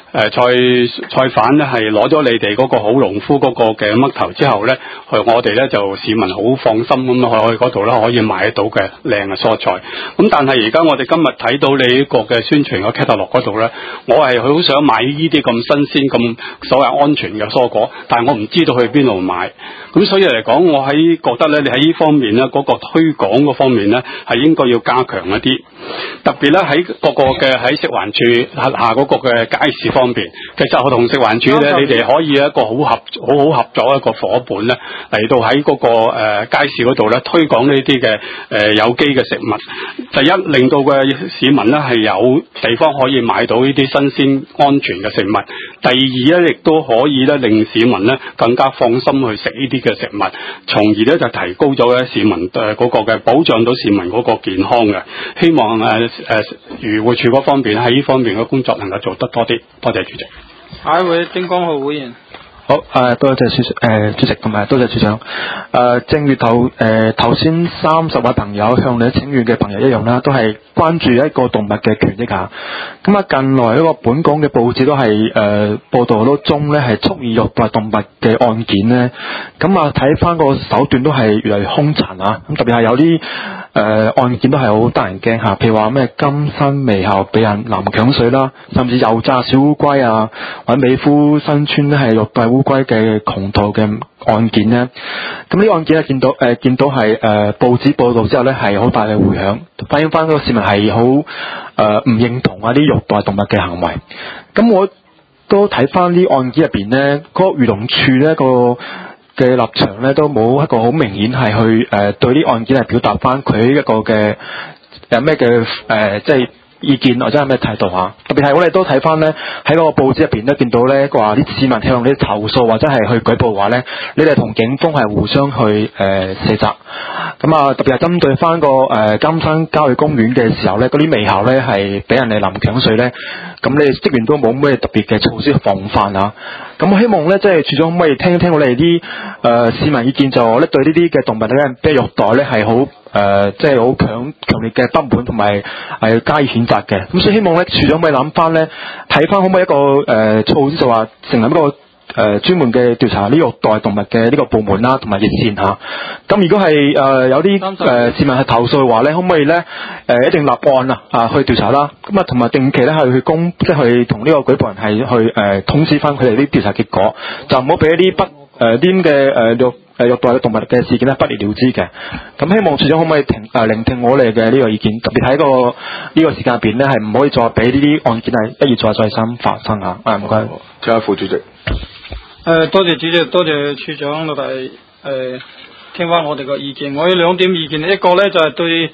菜販咧係攞咗你哋嗰個好農夫嗰個嘅嘜頭之後咧，我哋咧就市民好放心咁去嗰度咧可以買得到嘅靚嘅蔬菜。咁但係而家我哋今日睇到你呢個嘅宣傳嘅 catalog 嗰度咧，我係好想買呢啲咁新鮮咁所謂安全嘅蔬果，但係我唔知道去邊度買。咁所以嚟講，我覺得咧，你喺呢方面咧，嗰個推廣嗰方面咧，係應該要加強一啲。特別咧喺各個嘅喺食環署下嗰個嘅街市方面，其實我同食環署咧，你哋可以一個好好合作一個伙伴咧，嚟到喺嗰個街市嗰度咧推廣呢啲嘅有機嘅食物。第一，令到嘅市民咧係有地方可以買到呢啲新鮮安全嘅食物；第二咧，亦都可以咧令市民咧更加放心去食呢啲嘅食物，從而咧就提高咗咧市民嗰個嘅保障到市民嗰個健康嘅。希望漁護署嗰方面喺呢方面嘅工作能夠做得多啲。多謝主席。 下一位丁光浩會員。 好，多謝主席同埋多謝處長。正如頭先30位朋友向你請願嘅朋友一樣啦，都係關注一個動物嘅權益嚇。咁啊，近來一個本港嘅報紙都係報道好多宗咧係蓄意虐待動物嘅案件咧。咁啊，睇翻個手段都係越嚟越兇殘啊！咁特別係有啲案件都係好得人驚嚇，譬如話咩金山微校俾人淋鏹水啦，甚至油炸小烏龜啊，或者美孚新村咧係虐待烏龜嘅窮途嘅案件咧。咁呢個案件咧見到係報紙報道之後咧係好大嘅迴響，反映翻個市民係好唔認同啊啲虐待動物嘅行為。咁我都睇翻啲案件入邊咧，嗰個漁農處咧嘅立場咧都冇一個好明顯係去對啲案件係表達翻佢一個嘅有咩嘅即係意見或者係咩態度嚇。特別係我哋都睇翻咧喺個報紙入邊咧見到咧話啲市民向你投訴或者係去舉報話咧，你哋同警方係互相去卸責。咁啊，特別係針對翻個金山郊野公園嘅時候咧，嗰啲微校咧係俾人哋淋鏹水咧，咁你哋職員都冇咩特別嘅措施防範啊。咁我希望咧，即係處長可唔可以聽一聽我哋啲市民意見，就咧對呢啲嘅動物咧俾虐待咧係好即係好強烈嘅不滿同埋係加以譴責嘅。咁所以希望咧處長可唔可以諗翻咧，睇翻可唔可以一個措施，就話成立一個專門嘅調查呢虐待動物嘅呢個部門啦，同埋熱線嚇。咁如果係有啲市民係投訴嘅話咧，可唔可以咧一定立案去調查啦？咁啊同埋定期咧係去即係去同呢個舉報人係去通知翻佢哋啲調查結果，就唔好俾一啲啲嘅虐待動物嘅事件咧不了了之嘅。咁希望處長可唔可以聆聽我哋嘅呢個意見，特別喺呢個時間入邊咧係唔可以再俾呢啲案件係一而再三發生嚇。唔該。 謝下副主席。 多謝主席，多謝處長老大聽翻我哋個意見。我有兩點意見，一個咧就係對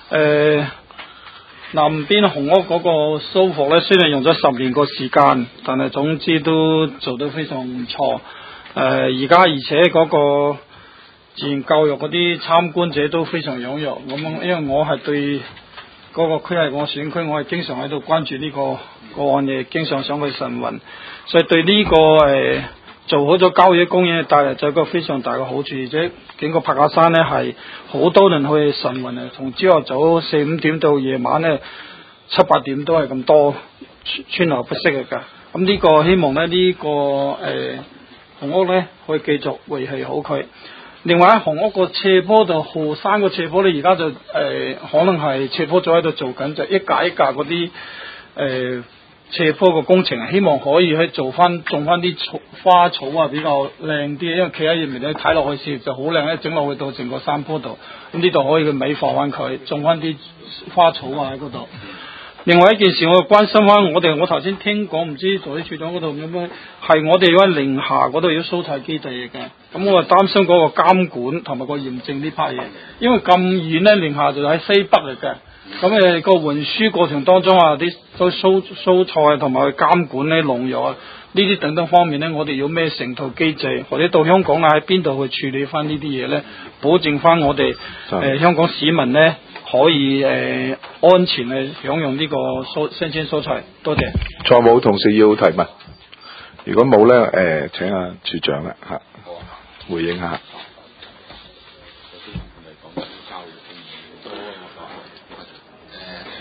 南邊紅屋嗰個修復咧，雖然用咗10年個時間，但係總之都做得非常唔錯。而家而且嗰個自然教育嗰啲參觀者都非常踴躍。咁因為我係對嗰個區係我選區，我係經常喺度關注呢個案嘢，經常想去晨運，所以對呢做好咗郊野公園帶嚟咗一個非常大嘅好處，而且整個柏架山咧係好多人去晨運啊，從朝頭早4、5點到夜晚咧7、8點都係咁多，川流不息嘅㗎。咁呢個希望咧紅屋咧可以繼續維繫好佢。另外喺紅屋個斜坡度，後山個斜坡咧而家就可能係斜坡組喺度做緊，就一架一架嗰啲斜坡個工程，希望可以去種翻啲花草啊，比較靚啲，因為企喺入面咧睇落去就好靚咧，整落去到整個山坡度，咁呢度可以去美化翻佢，種翻啲花草啊喺嗰度。另外一件事，我關心翻我頭先聽講，唔知助理處長嗰度有咩係我哋喺寧夏嗰度有蘇太基地嘅，咁我擔心嗰個監管同埋個驗證呢 part 嘢，因為咁遠咧，寧夏就喺西北嚟嘅。咁個運輸過程當中啊，啲蔬菜同埋監管咧、農藥啊呢啲等等方面咧，我哋有咩成套機制，或者到香港喺邊度去處理翻呢啲嘢咧，保證翻我哋香港市民咧可以安全去享用呢個新鮮蔬菜。多謝。 再冇同事要提問？如果冇咧，請阿處長啦嚇回應下。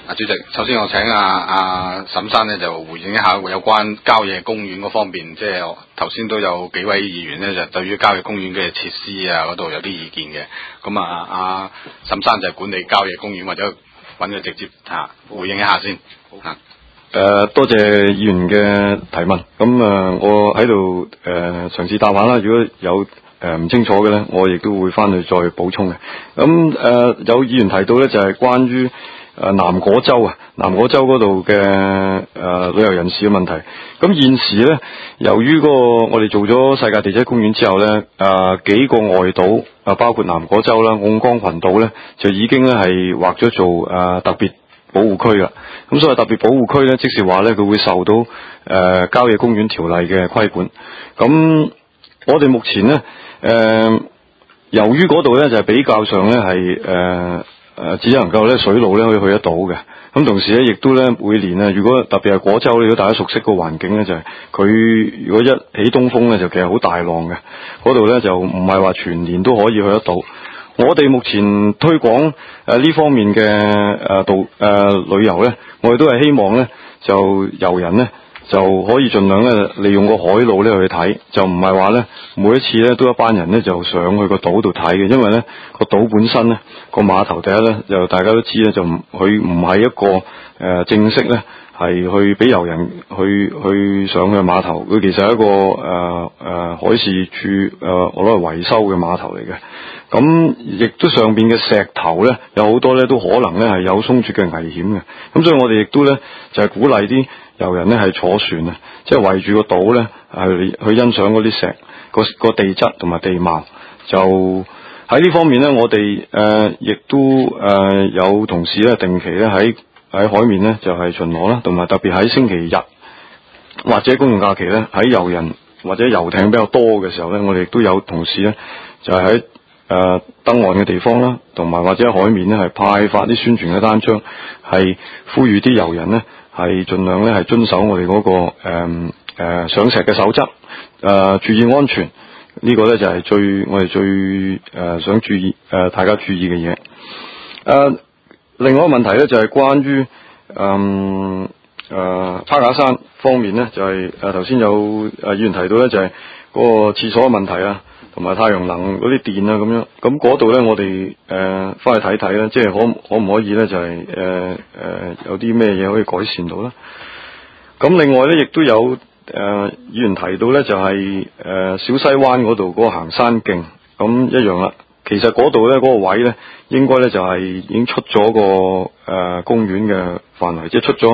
主席，首先我請阿沈生咧就回應一下有關郊野公園嗰方面，即係頭先都有幾位議員咧就對於郊野公園嘅設施啊嗰度有啲意見嘅。咁阿沈生就係管理郊野公園，或者揾佢直接回應一下先。 多謝議員嘅提問。咁我喺度嘗試答下啦。如果有唔清楚嘅咧，我亦都會翻去再補充嘅。咁有議員提到咧，就係關於南果洲嗰度嘅旅遊人士嘅問題。咁現時咧，由於我哋做咗世界地質公園之後咧，幾個外島包括南果洲啦、甕缸群島咧，就已經咧係劃咗做特別保護區啦。咁所謂特別保護區咧，即是話咧佢會受到郊野公園條例嘅規管。咁我哋目前咧由於嗰度咧就係比較上咧係只能夠咧水路咧可以去得到嘅。咁同時咧亦都咧每年啊，如果特別係果洲，如果大家熟悉個環境咧，就係佢如果一起東風咧，就其實好大浪嘅。嗰度咧就唔係話全年都可以去得到。我哋目前推廣呢方面嘅旅遊咧，我哋都係希望咧就遊人咧就可以盡量咧利用個海路咧去睇，就唔係話咧每一次咧都一班人咧就上去個島度睇嘅。因為咧個島本身咧個碼頭第一咧就大家都知咧，就佢唔係一個正式咧係去俾遊人去上去碼頭，佢其實係一個海事處我攞嚟維修嘅碼頭嚟嘅。咁亦都上邊嘅石頭咧有好多咧都可能咧係有鬆脱嘅危險嘅。咁所以我哋亦都咧就係鼓勵啲遊人咧係坐船啊，即係圍住個島咧去欣賞嗰啲石個地質同埋地貌。就喺呢方面咧，我哋亦都有同事咧定期咧喺海面咧就係巡邏啦，同埋特別喺星期日或者公眾假期咧喺遊人或者遊艇比較多嘅時候咧，我哋亦都有同事咧就係喺登岸嘅地方啦，同埋或者喺海面咧係派發啲宣傳嘅單張，係呼籲啲遊人咧係盡量咧係遵守我哋嗰個上石嘅守則，注意安全。呢個咧就係我哋最想注意大家注意嘅嘢。另外一個問題咧就係關於攀架山方面咧，就係頭先有議員提到咧，就係嗰個廁所嘅問題啊，同埋太陽能嗰啲電啊咁樣。咁嗰度咧我哋翻去睇睇啦，即係可唔可以咧就係有啲咩嘢可以改善到啦。咁另外咧亦都有議員提到咧就係小西灣嗰度嗰個行山徑，咁一樣啦。其實嗰度咧嗰個位咧應該咧就係已經出咗個公園嘅範圍，即係出咗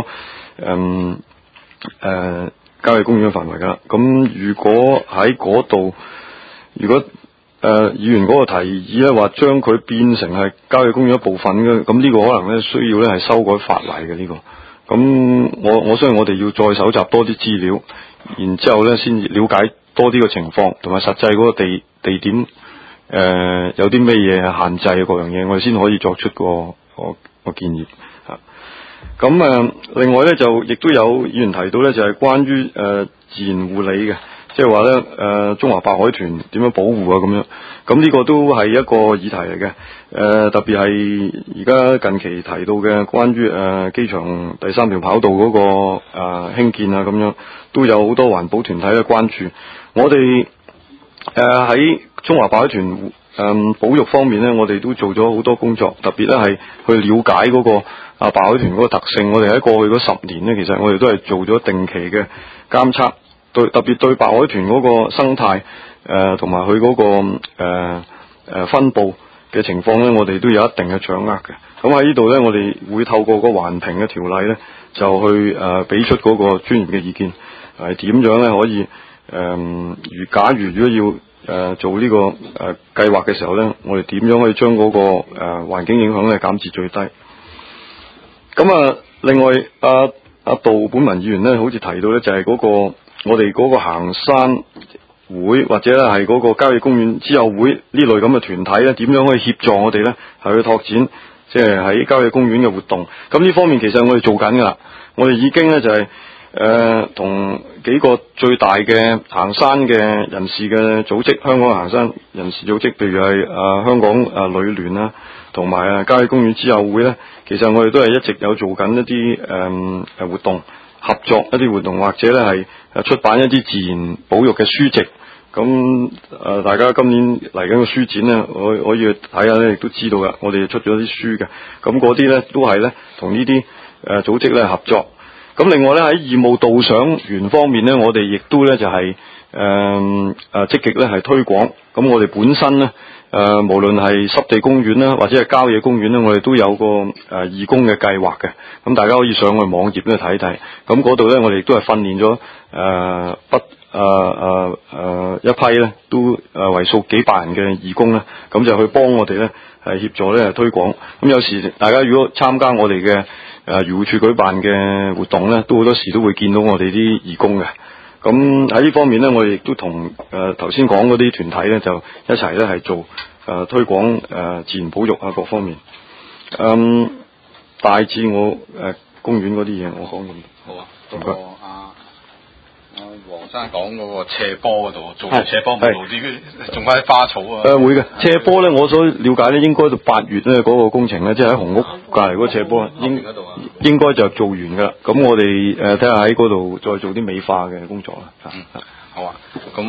郊野公園嘅範圍噶啦。咁如果喺嗰度，如果議員嗰個提議咧話將佢變成係郊野公園一部分嘅，咁呢個可能咧需要咧係修改法例嘅呢個。咁我相信我哋要再搜集多啲資料，然之後咧先了解多啲嘅情況，同埋實際嗰個地點有啲咩嘢限制各樣嘢，我哋先可以作出個建議嚇。咁另外咧就亦都有議員提到咧，就係關於自然護理嘅，即係話咧中華白海豚點樣保護啊咁樣。咁呢個都係一個議題嚟嘅。特別係而家近期提到嘅關於機場第3條跑道嗰個興建啊咁樣，都有好多環保團體嘅關注。我哋喺中華白海豚保育方面咧，我哋都做咗好多工作，特別咧係去了解嗰個白海豚嗰個特性。我哋喺過去嗰10年咧，其實我哋都係做咗定期嘅監測，特別對白海豚嗰個生態同埋佢嗰個分佈嘅情況咧，我哋都有一定嘅掌握嘅。咁喺呢度咧，我哋會透過個環評嘅條例咧，就去俾出嗰個專業嘅意見，係點樣咧可以假如果要做呢個計劃嘅時候咧，我哋點樣可以將嗰個環境影響咧減至最低？咁另外杜本文議員咧，好似提到咧，就係嗰個我哋嗰個行山會或者咧係嗰個郊野公園之友會呢類咁嘅團體咧，點樣可以協助我哋咧係去拓展即係喺郊野公園嘅活動？咁呢方面其實我哋做緊噶啦，我哋已經咧就係同幾個最大嘅行山嘅人士嘅組織，香港行山人士組織，譬如係香港旅聯啦， 同埋郊野公園之友會咧，其實我哋都係一直有做緊一啲活動，合作一啲活動，或者咧係出版一啲自然保育嘅書籍。咁大家今年嚟緊個書展咧，可以去睇下咧，亦都知道噶，我哋出咗啲書嘅。咁嗰啲咧都係咧同呢啲組織咧合作。咁另外咧喺義務導賞員方面咧，我哋亦都咧就係積極咧係推廣。咁我哋本身咧無論係濕地公園啦，或者係郊野公園咧，我哋都有個義工嘅計劃嘅。咁大家可以上去網頁咧睇睇。咁嗰度咧，我哋亦都係訓練咗一批咧都為數幾百人嘅義工咧，咁就去幫我哋咧係協助咧推廣。咁有時大家如果參加我哋嘅漁護署舉辦嘅活動咧，都好多時都會見到我哋啲義工嘅。咁喺呢方面咧，我哋亦都同頭先講嗰啲團體咧，就一齊咧係做推廣自然保育啊各方面。大致我公園嗰啲嘢我講咁。 好啊，嗰個黃生講嗰個斜坡嗰度做斜坡唔做啲，仲翻啲花草啊。 會嘅斜坡咧，我所了解咧，應該到8月咧嗰個工程咧，即係喺紅屋隔離嗰個斜坡，應該就做完㗎啦。咁我哋睇下喺嗰度再做啲美化嘅工作啦。 好啊，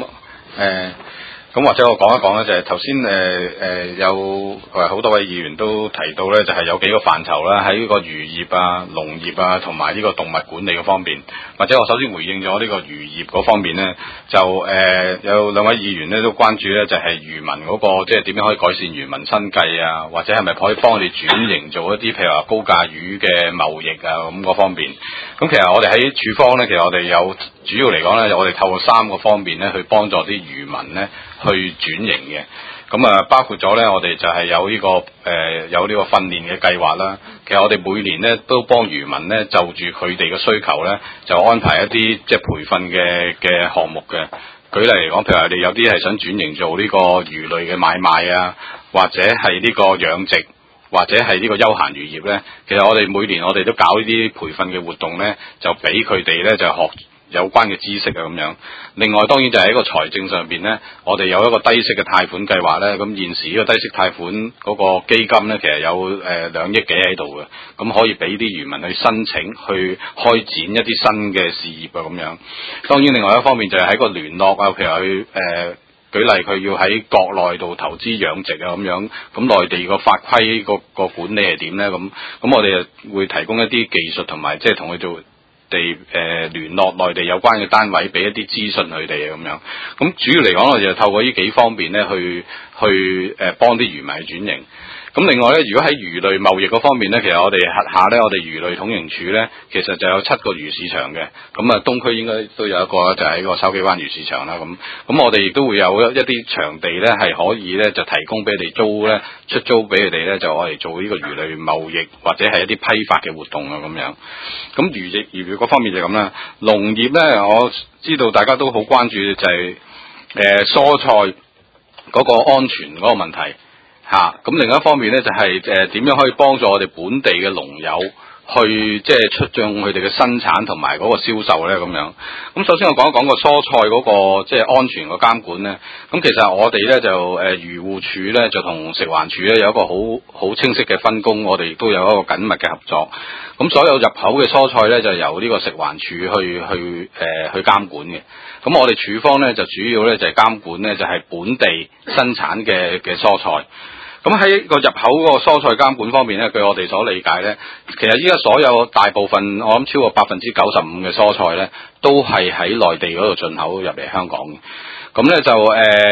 咁或者我講一講咧，就係頭先有好多位議員都提到咧，就係有幾個範疇啦，喺呢個漁業啊、農業啊，同埋呢個動物管理嘅方面。或者我首先回應咗呢個漁業嗰方面咧，就有兩位議員咧都關注咧，就係漁民嗰個即係點樣可以改善漁民生計啊，或者係咪可以幫我哋轉型做一啲譬如話高價魚嘅貿易啊咁嗰方面。咁其實我哋喺處方咧，其實我哋有主要嚟講咧，我哋透過3個方面咧去幫助啲漁民咧去轉型嘅。咁包括咗咧，我哋就係有呢個有呢個訓練嘅計劃啦。其實我哋每年咧都幫漁民咧就住佢哋嘅需求咧，就安排一啲即係培訓嘅項目嘅。舉例嚟講，譬如話你有啲係想轉型做呢個魚類嘅買賣啊，或者係呢個養殖，或者係呢個休閒漁業咧。其實我哋每年我哋都搞呢啲培訓嘅活動咧，就俾佢哋咧就學有關嘅知識啊咁樣。另外當然就係喺個財政上邊咧，我哋有一個低息嘅貸款計劃咧。咁現時呢個低息貸款嗰個基金咧，其實有2億幾喺度嘅，咁可以俾啲漁民去申請，去開展一啲新嘅事業啊咁樣。當然另外一方面就係喺個聯絡啊，譬如話去舉例佢要喺國內度投資養殖啊咁樣，咁內地個法規個管理係點咧？咁我哋會提供一啲技術同埋即係同佢做聯絡內地有關嘅單位，俾一啲資訊佢哋啊咁樣。咁主要嚟講，我哋就透過呢幾方面咧，去幫啲漁民轉型。咁另外咧，如果喺魚類貿易嗰方面咧，其實我哋轄下咧，我哋魚類統營處咧，其實就有7個魚市場嘅。咁東區應該都有一個，就喺個筲箕灣魚市場啦。咁我哋亦都會有一啲場地咧，係可以咧就提供俾你哋租咧，出租俾佢哋咧，就我哋做呢個魚類貿易或者係一啲批發嘅活動啊咁樣。咁漁業嗰方面就咁啦。農業咧，我知道大家都好關注就係蔬菜嗰個安全嗰個問題。咁另一方面咧就係點樣可以幫助我哋本地嘅農友去即係促進佢哋嘅生產同埋嗰個銷售咧咁樣。咁首先我講一講個蔬菜嗰個即係安全嘅監管咧。咁其實我哋咧就漁護署咧就同食環署咧有一個好清晰嘅分工，我哋亦都有一個緊密嘅合作。咁所有入口嘅蔬菜咧就由呢個食環署去監管嘅。咁我哋署方咧就主要咧就係監管咧就係本地生產嘅蔬菜。咁喺個入口嗰個蔬菜監管方面咧，據我哋所理解咧，其實依家所有大部分我諗超過95%嘅蔬菜咧，都係喺內地嗰度進口入嚟香港嘅。咁咧就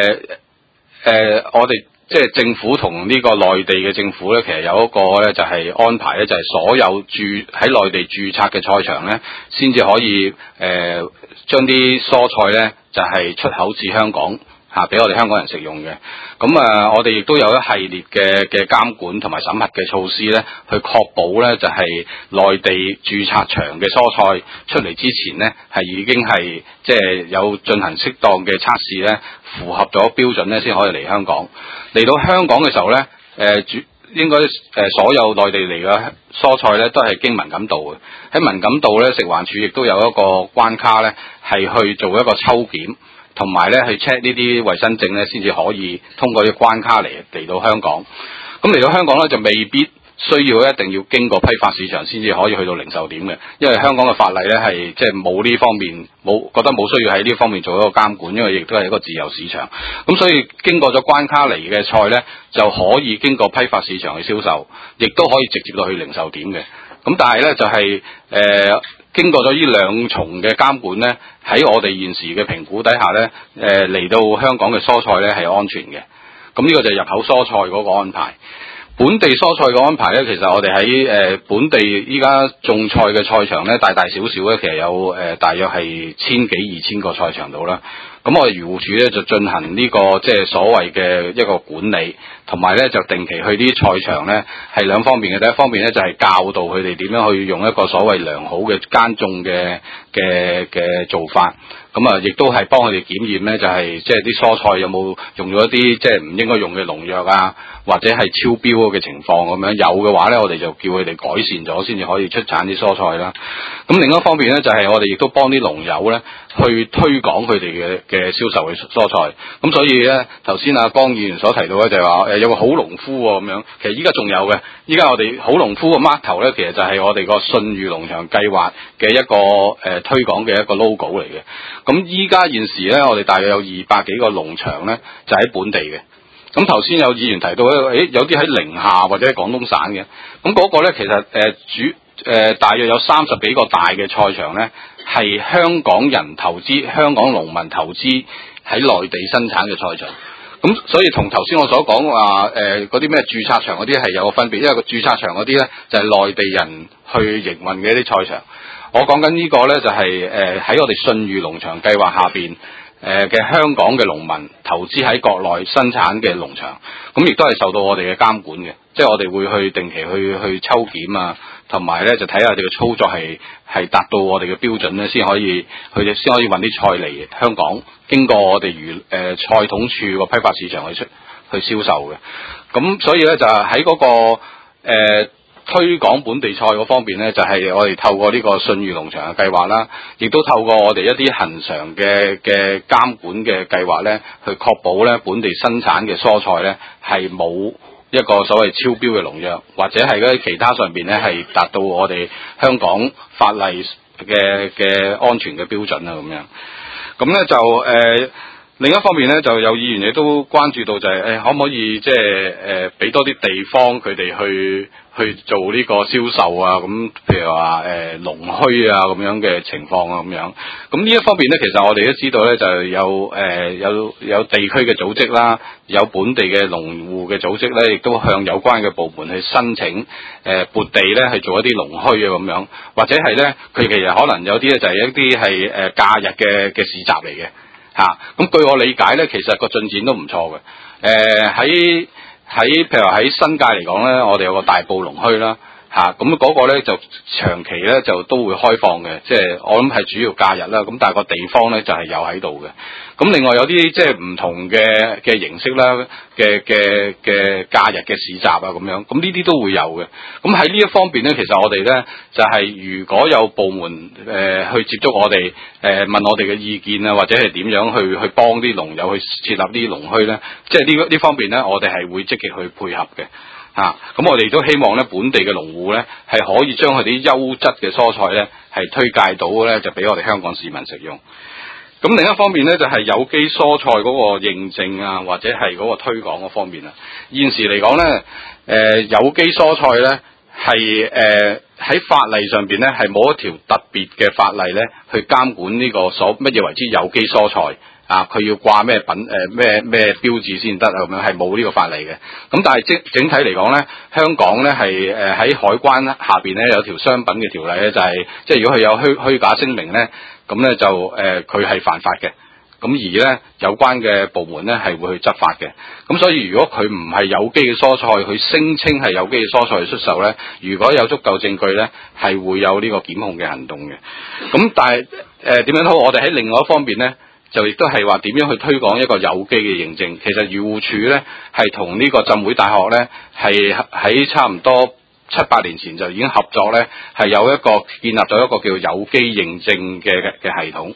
我哋即係政府同呢個內地嘅政府咧，其實有一個咧就係安排咧，就係所有喺內地註冊嘅菜場咧，先至可以將啲蔬菜咧就係出口至香港。俾我哋香港人食用嘅。咁我哋亦都有一系列嘅監管同埋審核嘅措施咧，去確保咧就係內地註冊場嘅蔬菜出嚟之前咧，係已經係即係有進行適當嘅測試咧，符合咗標準咧，先可以嚟香港。嚟到香港嘅時候咧，應該所有內地嚟嘅蔬菜咧，都係經文錦渡嘅。喺文錦渡咧，食環署亦都有一個關卡咧，係去做一個抽檢。同埋咧去 check 呢啲衛生證咧，先至可以通過啲關卡嚟到香港。咁咁嚟到香港咧就未必需要一定要經過批發市場先至可以去到零售點嘅，因為香港嘅法例咧係即係冇呢方面覺得冇需要喺呢方面做一個監管，因為亦都係一個自由市場。咁所以經過咗關卡嚟嘅菜咧就可以經過批發市場去銷售，亦都可以直接到去零售點嘅。咁但係咧就係經過咗呢兩重嘅監管咧，喺我哋現時嘅評估底下咧，嚟到香港嘅蔬菜咧係安全嘅。咁呢個就係入口蔬菜嗰個安排。本地蔬菜嘅安排咧，其實我哋喺本地依家種菜嘅菜場咧，大大小小咧，其實有大約係1000幾2000個菜場度啦。咁我哋漁護署咧就進行呢個即係所謂嘅一個管理，同埋咧就定期去啲菜場咧係兩方面嘅。第一方面咧就係教導佢哋點樣去用一個所謂良好嘅耕種嘅做法。咁啊，亦都係幫佢哋檢驗咧，就係即係啲蔬菜有冇用咗一啲即係唔應該用嘅農藥啊，或者係超標嘅情況咁樣。有嘅話咧，我哋就叫佢哋改善咗，先至可以出產啲蔬菜啦。咁另一方面咧，就係我哋亦都幫啲農友咧去推廣佢哋嘅銷售嘅蔬菜。咁所以咧，頭先阿江議員所提到咧，就係話有個好農夫喎咁樣。其實依家仲有嘅，依家我哋好農夫嘅 mark 頭咧，其實就係我哋個信譽農場計劃嘅一個推廣嘅一個 logo 嚟嘅。咁依家現時咧，我哋大約有200幾個農場咧，就喺本地嘅。咁頭先有議員提到咧，有啲喺寧夏或者喺廣東省嘅。咁嗰個咧，其實大約有30幾個大嘅菜場咧，係香港人投資、香港農民投資喺內地生產嘅菜場。咁所以同頭先我所講話嗰啲咩註冊場嗰啲係有個分別，因為個註冊場嗰啲咧就係內地人去營運嘅一啲菜場。我講緊呢個咧就係喺我哋信譽農場計劃下邊嘅香港嘅農民投資喺國內生產嘅農場，咁亦都係受到我哋嘅監管嘅，即係我哋會去定期去抽檢啊，同埋咧就睇下佢哋嘅操作係達到我哋嘅標準咧，先可以運啲菜嚟香港，經過我哋菜統處個批發市場去銷售嘅。咁所以咧就係喺嗰個推廣本地菜嗰方面咧，就係我哋透過呢個信譽農場嘅計劃啦，亦都透過我哋一啲恆常嘅監管嘅計劃咧，去確保咧本地生產嘅蔬菜咧係冇一個所謂超標嘅農藥，或者係嗰啲其他上邊咧係達到我哋香港法例嘅安全嘅標準啊咁樣。咁咧就另一方面咧，就有議員亦都關注到就係可唔可以即係俾多啲地方佢哋去做呢個銷售啊，咁譬如話農墟啊咁樣嘅情況啊咁樣。咁呢一方面咧，其實我哋都知道咧，就有地區嘅組織啦，有本地嘅農戶嘅組織咧，亦都向有關嘅部門去申請撥地咧，去做一啲農墟啊咁樣，或者係咧佢其實可能有啲咧就係一啲係假日嘅市集嚟嘅。咁據我理解咧，其實個進展都唔錯嘅。喺譬如話喺新界嚟講咧，我哋有個大埔農墟啦，咁嗰個咧就長期咧就都會開放嘅，即係我諗係主要假日啦。咁但係個地方咧就係有喺度嘅。咁另外有啲即係唔同嘅形式啦，嘅假日嘅市集啊咁樣，咁呢啲都會有嘅。咁喺呢一方面咧，其實我哋咧就係如果有部門去接觸我哋，問我哋嘅意見啊，或者係點樣去幫啲農友去設立啲農墟咧，即係呢方面咧，我哋係會積極去配合嘅。咁我哋都希望咧，本地嘅農戶咧係可以將佢哋啲優質嘅蔬菜咧係推介到咧，就俾我哋香港市民食用。咁另一方面咧，就係有機蔬菜嗰個認證啊，或者係嗰個推廣嗰方面啊。現時嚟講咧，有機蔬菜咧係喺法例上邊咧係冇一條特別嘅法例咧去監管呢個乜嘢為之有機蔬菜啊，佢要掛咩咩標誌先得啊，咁樣係冇呢個法例嘅。咁但係整體嚟講咧，香港咧係喺海關下邊咧有條商品嘅條例咧，就係即係如果佢有虛假聲明咧，咁咧就佢係犯法嘅。咁而咧有關嘅部門咧係會去執法嘅。咁所以如果佢唔係有機嘅蔬菜，佢聲稱係有機嘅蔬菜去出售咧，如果有足夠證據咧，係會有呢個檢控嘅行動嘅。咁但係點樣好？我哋喺另外一方面咧，就亦都係話點樣去推廣一個有機嘅認證。其實漁護署咧係同呢個浸會大學咧係喺差唔多7-8年前就已經合作咧，係有建立咗一個叫有機認證嘅系統。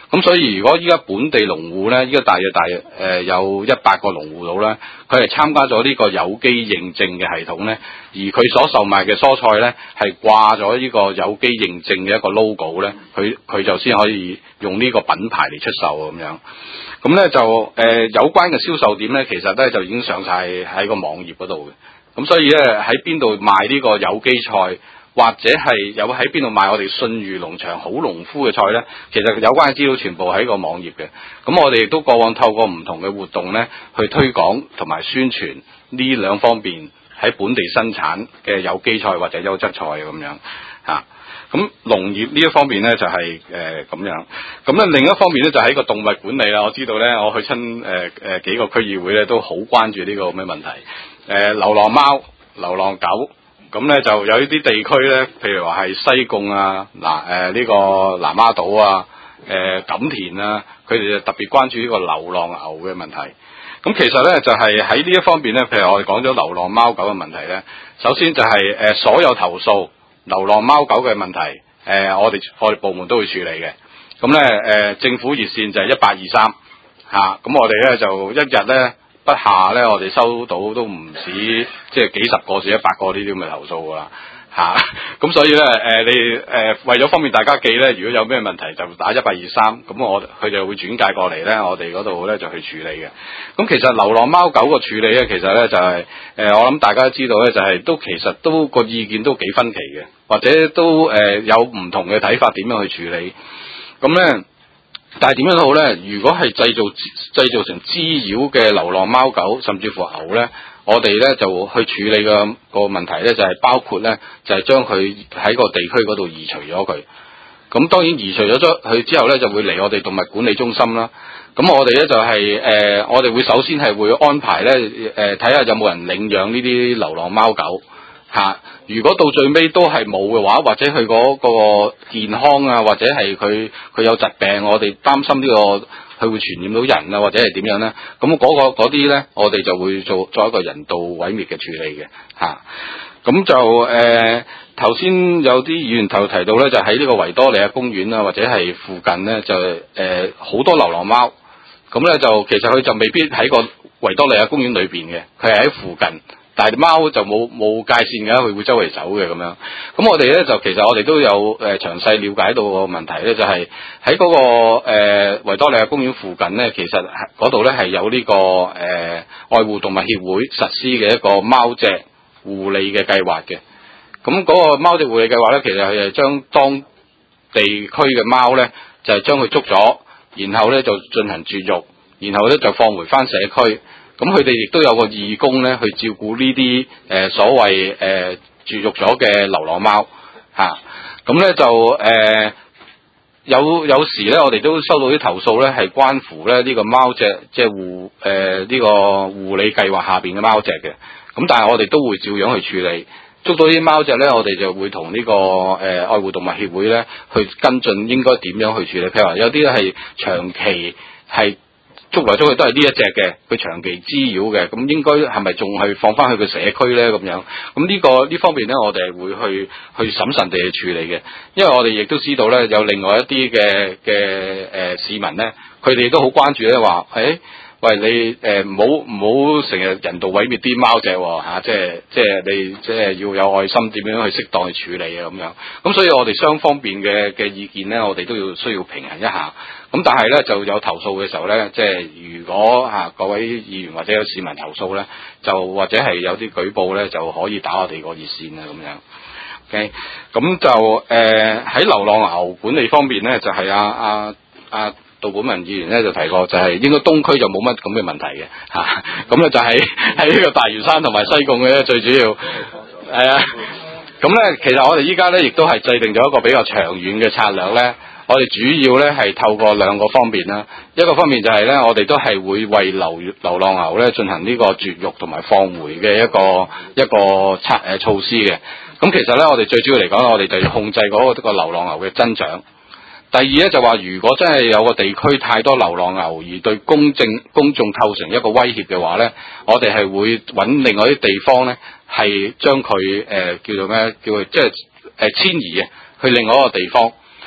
咁所以如果依家本地農戶咧，依家大約有100個農戶到咧，佢係參加咗呢個有機認證嘅系統咧，而佢所售賣嘅蔬菜咧係掛咗呢個有機認證嘅一個 logo 咧，佢就先可以用呢個品牌嚟出售咁樣。咁咧就有關嘅銷售點咧，其實咧就已經上晒喺個網頁嗰度嘅。咁所以咧喺邊度賣呢個有機菜，或者係有喺邊度賣我哋信譽農場好農夫嘅菜咧，其實有關嘅資料全部喺個網頁嘅。咁我哋亦都過往透過唔同嘅活動咧，去推廣同埋宣傳呢兩方面喺本地生產嘅有機菜或者優質菜咁樣嚇。咁農業呢一方面咧就係咁樣，咁咧另一方面咧就喺個動物管理啦。我知道咧，我去親幾個區議會咧都好關注呢個咁嘅問題。流浪貓、流浪狗，咁咧就有呢啲地區咧，譬如話係西貢啊、呢個南丫島啊、錦田啊，佢哋就特別關注呢個流浪牛嘅問題。咁其實咧就係喺呢一方面咧，譬如我哋講咗流浪貓狗嘅問題咧，首先就係所有投訴流浪貓狗嘅問題，我哋部門都會處理嘅。咁咧政府熱線就係1823嚇，咁我哋咧就一日咧不下咧，我哋收到都唔止即係幾十個至100個呢啲咁嘅投訴㗎啦嚇。咁所以咧你為咗方便大家記咧，如果有咩問題就打1823，咁佢就會轉介過嚟咧，我哋嗰度咧就去處理嘅。咁其實流浪貓狗個處理咧，其實咧就係我諗大家都知道咧，就係其實都個意見都幾分歧嘅，或者都有唔同嘅睇法點樣去處理。咁咧，但係點樣都好咧，如果係製造成滋擾嘅流浪貓狗，甚至乎牛咧，我哋咧就去處理個問題咧，就係包括咧，就係將佢喺個地區嗰度移除咗佢。咁當然移除咗佢之後咧，就會嚟我哋動物管理中心啦。咁我哋咧就係我哋會首先係會安排咧睇下有冇人領養呢啲流浪貓狗嚇。如果到最尾都係冇嘅話，或者佢嗰個健康啊，或者係佢有疾病，我哋擔心呢個佢會傳染到人啊，或者係點樣咧？咁嗰啲咧，我哋就會做一個人道毀滅嘅處理嘅嚇。咁就頭先有啲議員提到咧，就喺呢個維多利亞公園啊，或者係附近咧，就好多流浪貓。咁咧就其實佢就未必喺個維多利亞公園裏邊嘅，佢係喺附近。但係貓就冇界線嘅，佢會周圍走嘅咁樣。咁我哋咧就其實我哋都有詳細了解到個問題咧，就係喺嗰個維多利亞公園附近咧，其實嗰度咧係有呢個愛護動物協會實施嘅一個貓隻護理嘅計劃嘅。咁嗰個貓隻護理計劃咧，其實係將當地區嘅貓咧，就係將佢捉咗，然後咧就進行絕育，然後咧就放回翻社區。咁佢哋亦都有個義工咧，去照顧呢啲所謂絕育咗嘅流浪貓嚇。咁咧就有時咧，我哋都收到啲投訴咧，係關乎咧呢個貓隻即係呢個護理計劃下邊嘅貓隻嘅。咁但係我哋都會照樣去處理。捉到啲貓隻咧，我哋就會同呢個愛護動物協會咧去跟進應該點樣去處理。譬如話有啲咧係長期係捉來捉去都係呢一隻嘅，佢長期滋擾嘅，咁應該係咪仲係放翻去個社區咧咁樣？咁呢方面咧，我哋係會去審慎地去處理嘅，因為我哋亦都知道咧，有另外一啲嘅市民咧，佢哋都好關注咧，話喂你唔好成日人道毀滅啲貓隻嚇，即係你即係要有愛心，點樣去適當去處理啊咁樣。咁所以我哋雙方面嘅意見咧，我哋都需要平衡一下。咁但係咧就有投訴嘅時候咧，即係如果各位議員或者有市民投訴咧，就或者係有啲舉報咧，就可以打我哋個熱線啊咁樣。OK， 咁就喺流浪牛管理方面咧，就係杜本文議員咧就提過，就係應該東區就冇乜咁嘅問題嘅嚇。咁咧就喺呢個大嶼山同埋西貢嘅咧，最主要咁咧其實我哋依家咧亦都係制定咗一個比較長遠嘅策略咧。我哋主要咧係透過兩個方面啦，一個方面就係咧，我哋都係會為流浪牛咧進行呢個絕育同埋放回嘅一個措施嘅。咁其實咧，我哋最主要嚟講，我哋就要控制嗰個流浪牛嘅增長。第二咧就話，如果真係有個地區太多流浪牛而對公眾構成一個威脅嘅話咧，我哋係會揾另外啲地方咧，係將佢叫做咩？叫佢即係遷移去另外一個地方。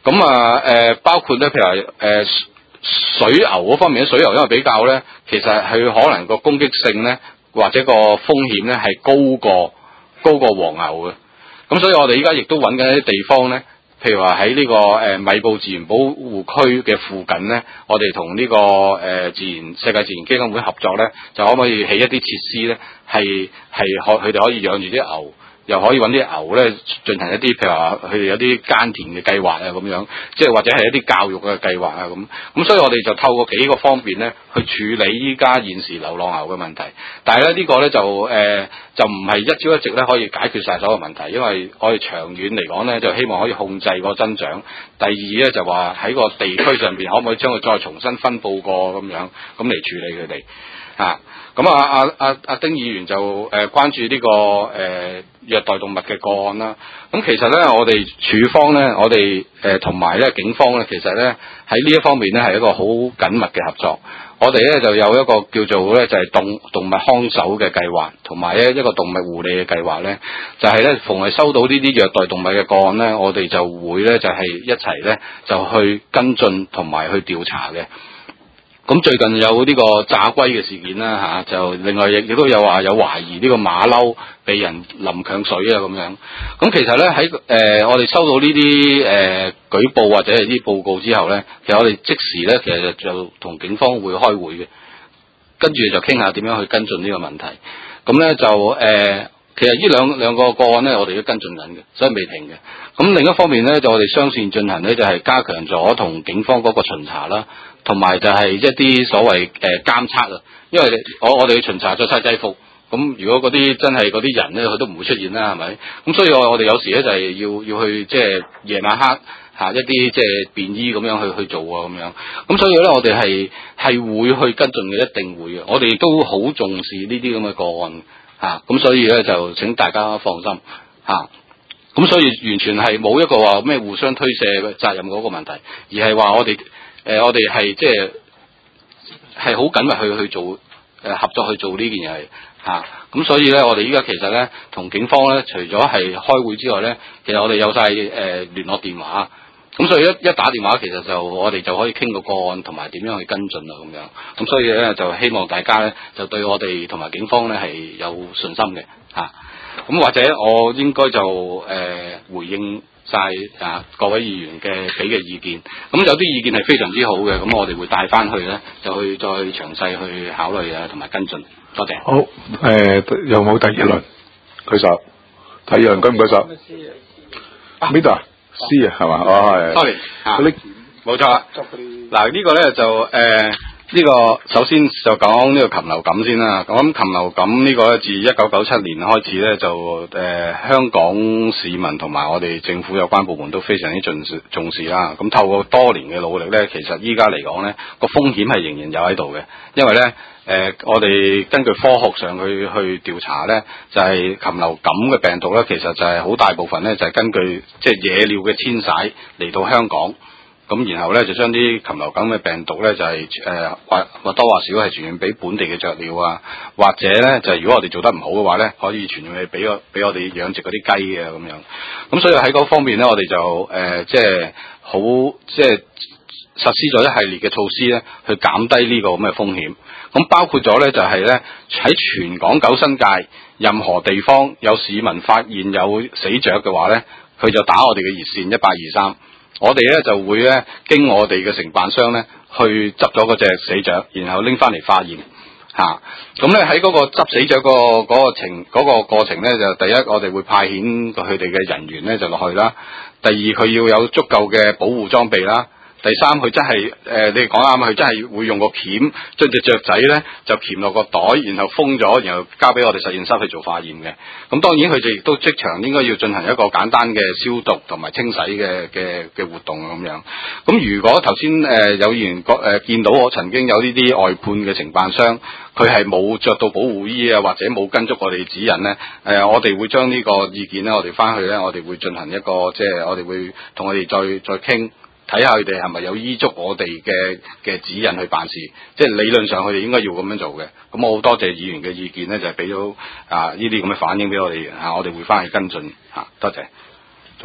咁包括咧，譬如話水牛嗰方面，水牛因為比較咧，其實佢可能個攻擊性咧，或者個風險咧係高過黃牛嘅。咁所以我哋依家亦都揾緊一啲地方咧，譬如話喺呢個米埔自然保護區嘅附近咧，我哋同呢個世界自然基金會合作咧，就可唔可以起一啲設施咧，係佢哋可以養住啲牛。又可以揾啲牛咧進行一啲，譬如話佢哋有啲耕田嘅計劃啊咁樣，即係或者係一啲教育嘅計劃啊咁。所以我哋就透過幾個方面咧去處理依家現時流浪牛嘅問題。但係咧呢個咧就唔係一朝一夕咧可以解決晒所有問題，因為我哋長遠嚟講咧就希望可以控制個增長。第二咧就話喺個地區上邊可唔可以將佢再重新分佈過咁樣，咁嚟處理佢哋嚇。咁阿丁議員就關注呢個虐待動物嘅個案啦。咁其實咧，我哋處方咧，我哋同埋咧警方咧，其實咧喺呢一方面咧係一個好緊密嘅合作。我哋咧就有一個叫做咧就係動物看守嘅計劃，同埋咧一個動物護理嘅計劃咧，就係咧逢係收到呢啲虐待動物嘅個案咧，我哋就會咧就係一齊咧就去跟進同埋去調查嘅。咁最近有呢個炸龜嘅事件啦就另外亦都有話有懷疑呢個馬騮被人淋強水啊咁樣。咁其實咧喺我哋收到呢啲舉報或者係啲報告之後咧，其實我哋即時咧其實就同警方會開會嘅，跟住就傾下點樣去跟進呢個問題。咁咧就其實呢兩個個案咧，我哋都跟進緊嘅，所以未停嘅。咁另一方面咧，就我哋雙線進行咧，就係加強咗同警方嗰個巡查啦，同埋就係一啲所謂監測啊。因為我哋巡查着晒制服，咁如果嗰啲真係嗰啲人咧，佢都唔會出現啦，係咪？咁所以我哋有時咧就係要去即係夜晚黑一啲即係便衣咁樣去做啊咁樣。咁所以咧，我哋係會去跟進嘅，一定會嘅。我哋都好重視呢啲咁嘅個案。咁所以咧就請大家放心咁所以完全係冇一個話咩互相推卸嘅責任嗰個問題，而係話我哋係即係好緊密去做合作去做呢件嘢咁所以咧我哋依家其實咧同警方咧除咗係開會之外咧，其實我哋有晒聯絡電話。咁所以一打電話，其實就我哋就可以傾個案同埋點樣去跟進啦咁樣。咁所以咧就希望大家咧就對我哋同埋警方咧係有信心嘅咁或者我應該就回應晒各位議員嘅俾嘅意見。咁有啲意見係非常之好嘅，咁我哋會帶翻去咧，就去再詳細去考慮同埋跟進。多謝。 好，有冇第二輪？舉手。第二輪舉唔舉手？邊度啊？C 啊，係嘛？係。 sorry， 冇錯啦。嗱，呢個咧就呢個首先就講呢個禽流感先啦。咁禽流感呢個咧自1997年開始咧就香港市民同埋我哋政府有關部門都非常之重視啦。咁透過多年嘅努力咧，其實依家嚟講咧個風險係仍然有喺度嘅，因為咧我哋根據科學上去調查咧，就係禽流感嘅病毒咧，其實就係好大部分咧就係根據即係野鳥嘅遷徙嚟到香港。咁然後咧就將啲禽流感嘅病毒咧就係或多或少係傳染俾本地嘅雀鳥啊，或者咧就係如果我哋做得唔好嘅話咧，可以傳染俾我哋養殖嗰啲雞嘅咁樣。咁所以喺嗰方面咧，我哋就即係好即係實施咗一系列嘅措施咧，去減低呢個咁嘅風險。咁包括咗咧就係咧喺全港九新界任何地方有市民發現有死雀嘅話咧，佢就打我哋嘅熱線1823。我哋咧就會咧經我哋嘅承辦商咧去執咗嗰隻死雀，然後拎翻嚟化驗咁咧喺嗰個執死雀嗰個過程咧，就第一我哋會派遣佢哋嘅人員咧就落去啦。第二佢要有足夠嘅保護裝備啦。第三佢真係你講啱啊，佢真係會用個鉗將隻雀仔咧就鉗落個袋，然後封咗，然後交俾我哋實驗室去做化驗嘅。咁當然佢哋亦都即場應該要進行一個簡單嘅消毒同埋清洗嘅活動咁樣。咁如果頭先有議員見到我曾經有呢啲外判嘅承辦商，佢係冇着到保護衣啊，或者冇跟足我哋指引咧，我哋會將呢個意見咧，我哋翻去咧，我哋會進行一個即係我哋會同佢哋再傾。睇下佢哋係咪有依足我哋嘅指引去辦事，即係理論上佢哋應該要咁樣做嘅。咁我好多謝議員嘅意見咧，就係俾咗呢啲咁嘅反應俾我哋我哋會翻去跟進多謝。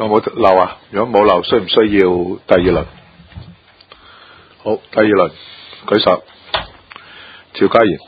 仲有冇漏啊？如果冇漏，需唔需要第二輪？好，第二輪舉手，趙家賢。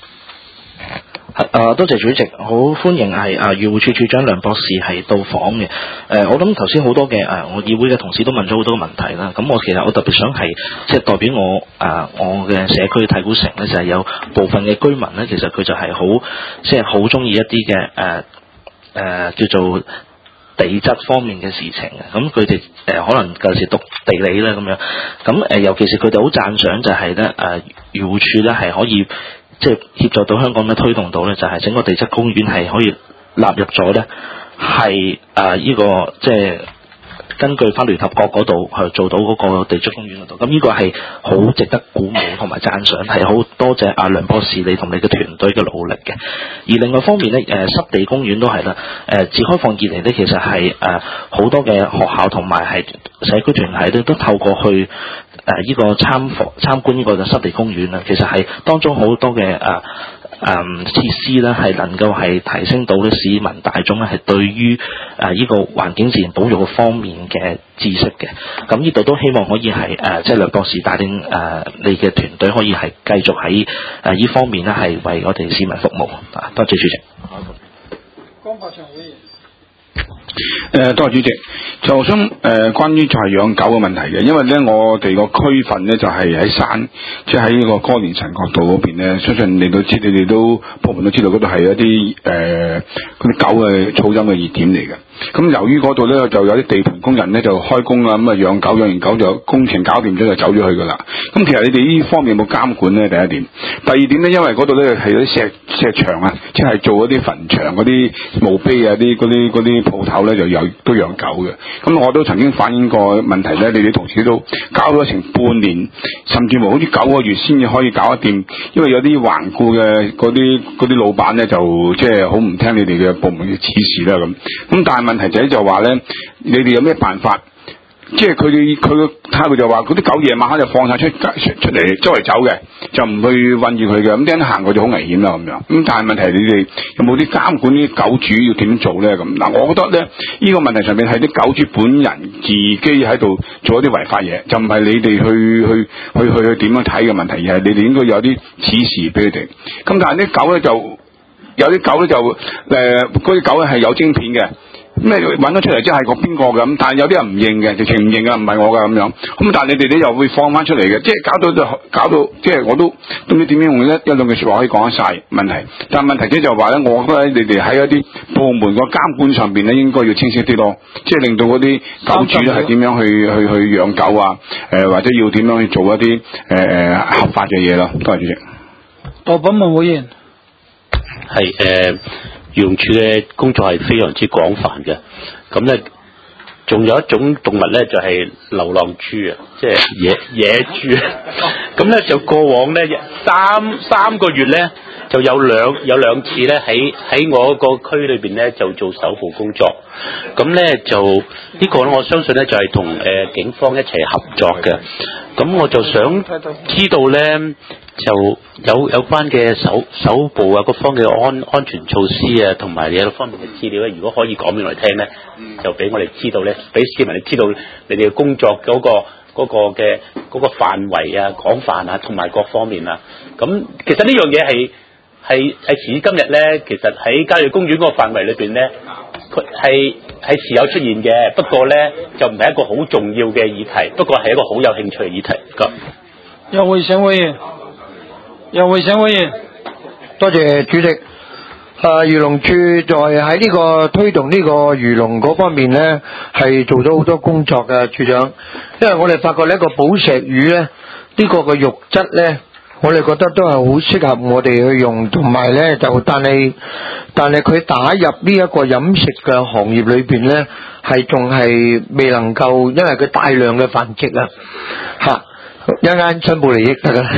多謝主席，好歡迎係漁護署署長梁博士係到訪嘅。我諗頭先好多嘅我議會嘅同事都問咗好多問題啦。咁我特別想係即係代表我嘅社區太古城咧，就係有部分嘅居民咧，其實佢就係好中意一啲嘅叫做地質方面嘅事情嘅。咁佢哋可能舊時讀地理啦咁樣。咁尤其是佢哋好讚賞就係咧漁護署咧係可以。即係協助到香港咧，推動到咧，就係整個地質公園係可以納入咗咧，係呢個即係根據翻聯合國嗰度去做到嗰個地質公園嗰度。咁呢個係好值得鼓舞同埋讚賞，係好多謝阿梁博士你同你嘅團隊嘅努力嘅。而另外方面咧，濕地公園都係啦，自開放以嚟咧，其實係好多嘅學校同埋係社區團體咧，都透過去。呢個參觀呢個濕地公園啦，其實係當中好多嘅設施咧，係能夠係提升到咧市民大眾咧係對於呢個環境自然保育嘅方面嘅知識嘅。咁呢度都希望可以係即係梁博士帶領你嘅團隊可以係繼續喺呢方面咧係為我哋市民服務。多謝主席。 江柏祥會員。 多謝主席，就想關於就係養狗嘅問題嘅，因為咧我哋個區份咧就係喺山，即係喺呢個歌連臣角道嗰邊咧，相信你哋都部分都知道嗰度係一啲嗰啲狗嘅噪音嘅熱點嚟嘅。咁由於嗰度咧就有啲地盤工人咧就開工啦，咁啊養狗，養完狗就工程搞掂咗就走咗去噶啦。咁其實你哋呢方面有冇監管咧？第一點，第二點咧，因為嗰度咧係有啲石場啊，即係做嗰啲墳場嗰啲墓碑啊，嗰啲鋪頭咧就都養狗嘅。咁我都曾經反映過問題咧，你哋同事都搞咗成半年，甚至乎好似9個月先至可以搞得掂，因為有啲頑固嘅嗰啲老闆咧就即係好唔聽你哋嘅部門嘅指示啦咁。咁但係問題就話咧，你哋有咩辦法？即係佢個態度就話，嗰啲狗夜晚黑就放晒出嚟周圍走嘅，就唔去韞住佢嘅，咁啲人行過就好危險啦咁樣。咁但係問題你哋有冇啲監管啲狗主要點做咧？咁嗱，我覺得咧呢個問題上面係啲狗主本人自己喺度做一啲違法嘢，就唔係你哋去點樣睇嘅問題，而係你哋應該有啲指示俾佢哋。咁但係啲狗咧就有啲狗咧就嗰啲狗咧係有晶片嘅。咩揾咗出嚟即係個邊個咁，但係有啲人唔認嘅，直情唔認啊，唔係我噶咁樣。咁但係你哋咧又會放翻出嚟嘅，即係搞到即係我都唔知點樣用一兩句說話可以講得晒問題。但係問題就係話咧，我覺得你哋喺一啲部門個監管上邊咧，應該要清晰啲咯，即係令到嗰啲狗主咧係點樣去養狗啊？或者要點樣去做一啲合法嘅嘢咯。多謝主席。 杜品文會員。 係漁護署嘅工作係非常之廣泛嘅，咁咧仲有一種動物咧就係流浪豬啊，即係野豬。咁咧就過往咧三個月咧就有兩次咧喺我個區裏邊咧就做守護工作。咁咧就呢個我相信咧就係同警方一齊合作嘅。咁我就想知道咧。就有關嘅手部啊，各方嘅安全措施啊，同埋有方面嘅資料咧，如果可以講俾我哋聽咧，就俾我哋知道咧，俾市民哋知道你哋嘅工作嗰個嘅嗰個範圍啊、廣泛啊，同埋各方面啊。咁其實呢樣嘢係時至今日咧，其實喺郊野公園嗰個範圍裏邊咧，佢係時有出現嘅，不過咧就唔係一個好重要嘅議題，不過係一個好有興趣嘅議題。咁有會想會員。有會想會員， 多謝主席。漁農處在喺呢個推動呢個漁農嗰方面呢，係做咗好多工作嘅，處長。因為我哋發覺呢個寶石魚呢，呢個嘅肉質呢，我哋覺得都係好適合我哋去用，同埋呢就但係佢打入呢一個飲食嘅行業裏邊呢，係仲係未能夠，因為佢大量嘅繁殖啊，一間申報利益得啦。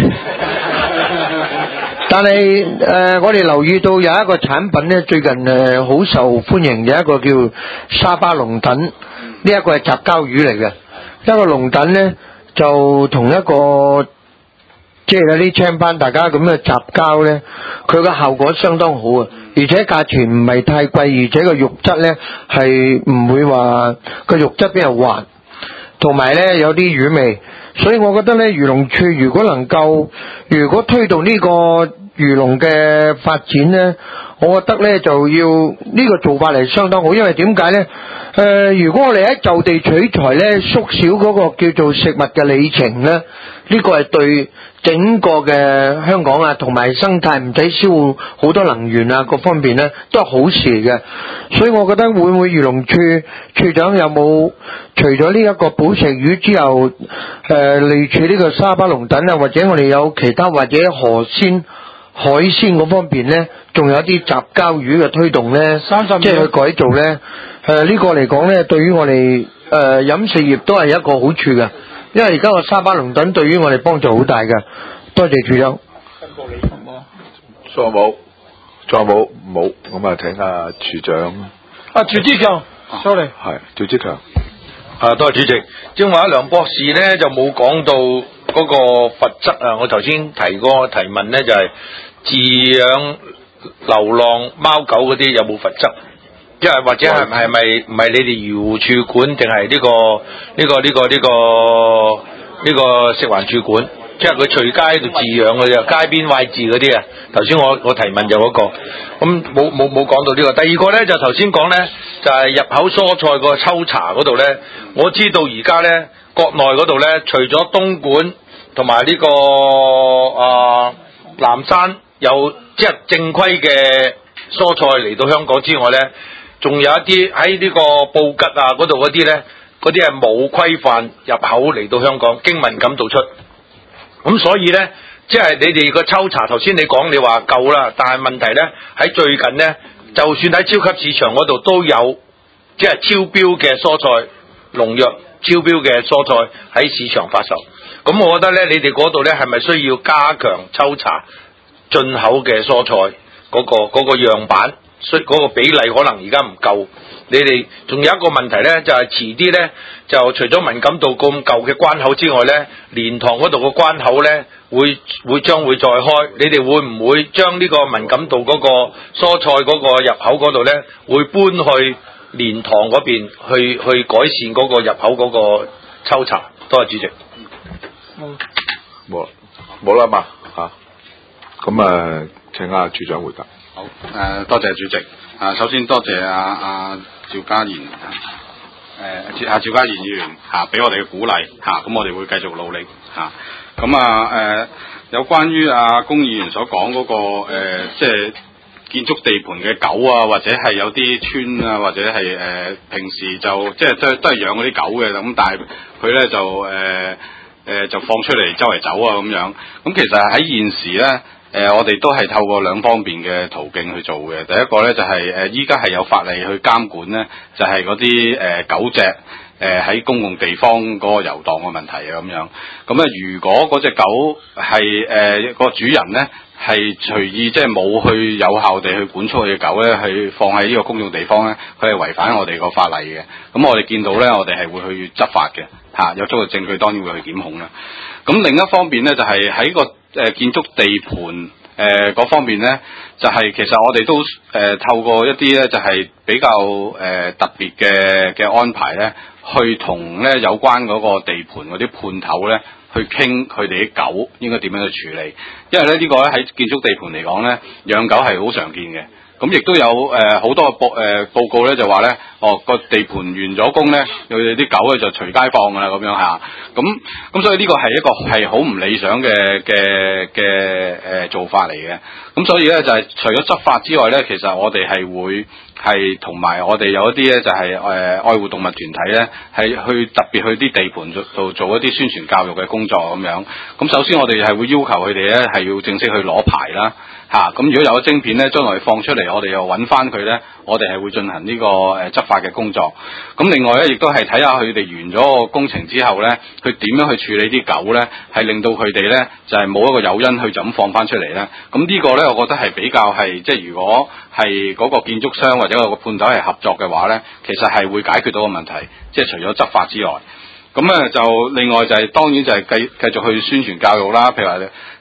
但係我哋留意到有一個產品咧，最近好受歡迎，有一個叫沙巴龍躉，呢一個係雜交魚嚟嘅。一個龍躉咧就同一個即係嗰啲青斑大家咁嘅雜交咧，佢嘅效果相當好啊！ 而且價錢唔係太貴，而且個肉質呢係唔會話個肉質比較滑，同埋呢有啲魚味，所以我覺得呢漁農處如果推動呢個漁農嘅發展呢，我覺得呢就要呢個做法嚟相當好，因為點解呢？如果我哋喺就地取材呢，縮小嗰個叫做食物嘅里程呢，呢個係對整個嘅香港啊，同埋生態唔使消耗好多能源啊，各方面呢都係好事嚟嘅。所以我覺得會唔會漁農處處長有冇除咗呢一個寶石魚之後，類似呢個沙巴龍等啊，或者我哋有其他或者河鮮海鮮嗰方面呢，仲有一啲雜交魚嘅推動呢，即係去改造呢。呢個嚟講呢，對於我哋飲食業都係一個好處嘅，因為而家個沙巴龍躉對於我哋幫助好大嘅。多謝處長。 仲有冇？冇，咁啊請阿處長。 趙志強 ，sorry。 係趙志強。 多謝主席。正話梁博士咧就冇講到嗰個罰則啊，我頭先提過提問咧就係飼養流浪貓狗嗰啲有冇罰則？即係或者係咪唔係你哋漁護處管，定係呢個食環處管？即係佢隨街度飼養嘅啫，街邊餵飼嗰啲啊。頭先我提問就嗰個，咁冇講到呢個。第二個咧就頭先講咧，就係入口蔬菜個抽查嗰度咧，我知道而家咧國內嗰度咧，除咗東莞同埋呢個南山有即係正規嘅蔬菜嚟到香港之外咧，仲有一啲喺呢個布吉啊嗰度嗰啲咧，嗰啲係冇規範入口嚟到香港，經敏感度出。咁所以呢，即係你哋個抽查，頭先你講你話夠啦，但係問題呢，喺最近呢，就算喺超級市場嗰度都有，即係超標嘅蔬菜、農藥超標嘅蔬菜喺市場發售。咁我覺得呢，你哋嗰度呢，係咪需要加強抽查進口嘅蔬菜嗰個樣板？嗰個比例可能而家唔夠。你哋仲有一個問題呢，就係遲啲呢，就除咗敏感度咁舊嘅關口之外呢，蓮塘嗰度個關口呢將會再開。你哋會唔會將呢個敏感度嗰個蔬菜嗰個入口嗰度呢，會搬去蓮塘嗰邊去改善嗰個入口嗰個抽查？多謝主席。 冇啦嘛嚇。咁請阿處長回答。 好，多謝主席。首先多謝趙家賢趙家賢議員俾我哋嘅鼓勵咁我哋會繼續努力有關於龔議員所講嗰個即係建築地盤嘅狗啊，或者係有啲村啊，或者係平時就即係都係養嗰啲狗嘅，咁但係佢咧就放出嚟周圍走啊咁樣。咁其實喺現時咧。我哋都係透過兩方面嘅途徑去做嘅。第一個咧就係依家係有法例去監管咧，就係嗰啲狗隻喺公共地方嗰個遊蕩嘅問題啊咁樣。咁如果嗰隻狗係個主人咧係隨意即係冇去有效地去管束佢嘅狗咧，去放喺呢個公眾地方咧，佢係違反我哋個法例嘅。咁我哋見到咧，我哋係會去執法嘅有足夠證據當然會去檢控啦。咁另一方面咧就係喺個建築地盤嗰方面咧，就係其實我哋都透過一啲咧就係比較特別嘅安排咧，去同咧有關嗰個地盤嗰啲判頭咧去傾佢哋啲狗應該點樣去處理，因為咧呢個咧喺建築地盤嚟講咧，養狗係好常見嘅。咁亦都有好多報告咧就話咧，個地盤完咗工咧，佢哋啲狗咧就隨街放噶啦咁樣嚇。咁所以呢個係一個係好唔理想嘅做法嚟嘅。咁所以咧就係除咗執法之外咧，其實我哋係會係同埋我哋有一啲咧就係愛護動物團體咧，係去特別去啲地盤度做一啲宣傳教育嘅工作咁樣。咁首先我哋係會要求佢哋咧係要正式去攞牌啦。咁如果有咗晶片咧，將來放出嚟，我哋又揾翻佢咧，我哋係會進行呢個執法嘅工作。咁另外咧，亦都係睇下佢哋完咗個工程之後咧，佢點樣去處理啲狗咧，係令到佢哋咧就係冇一個誘因去就咁放翻出嚟咧。咁呢個咧，我覺得係比較係即係如果係嗰個建築商或者個判頭係合作嘅話咧，其實係會解決到個問題，即係除咗執法之外。咁咧就另外就係當然就係繼續去宣傳教育啦，譬如話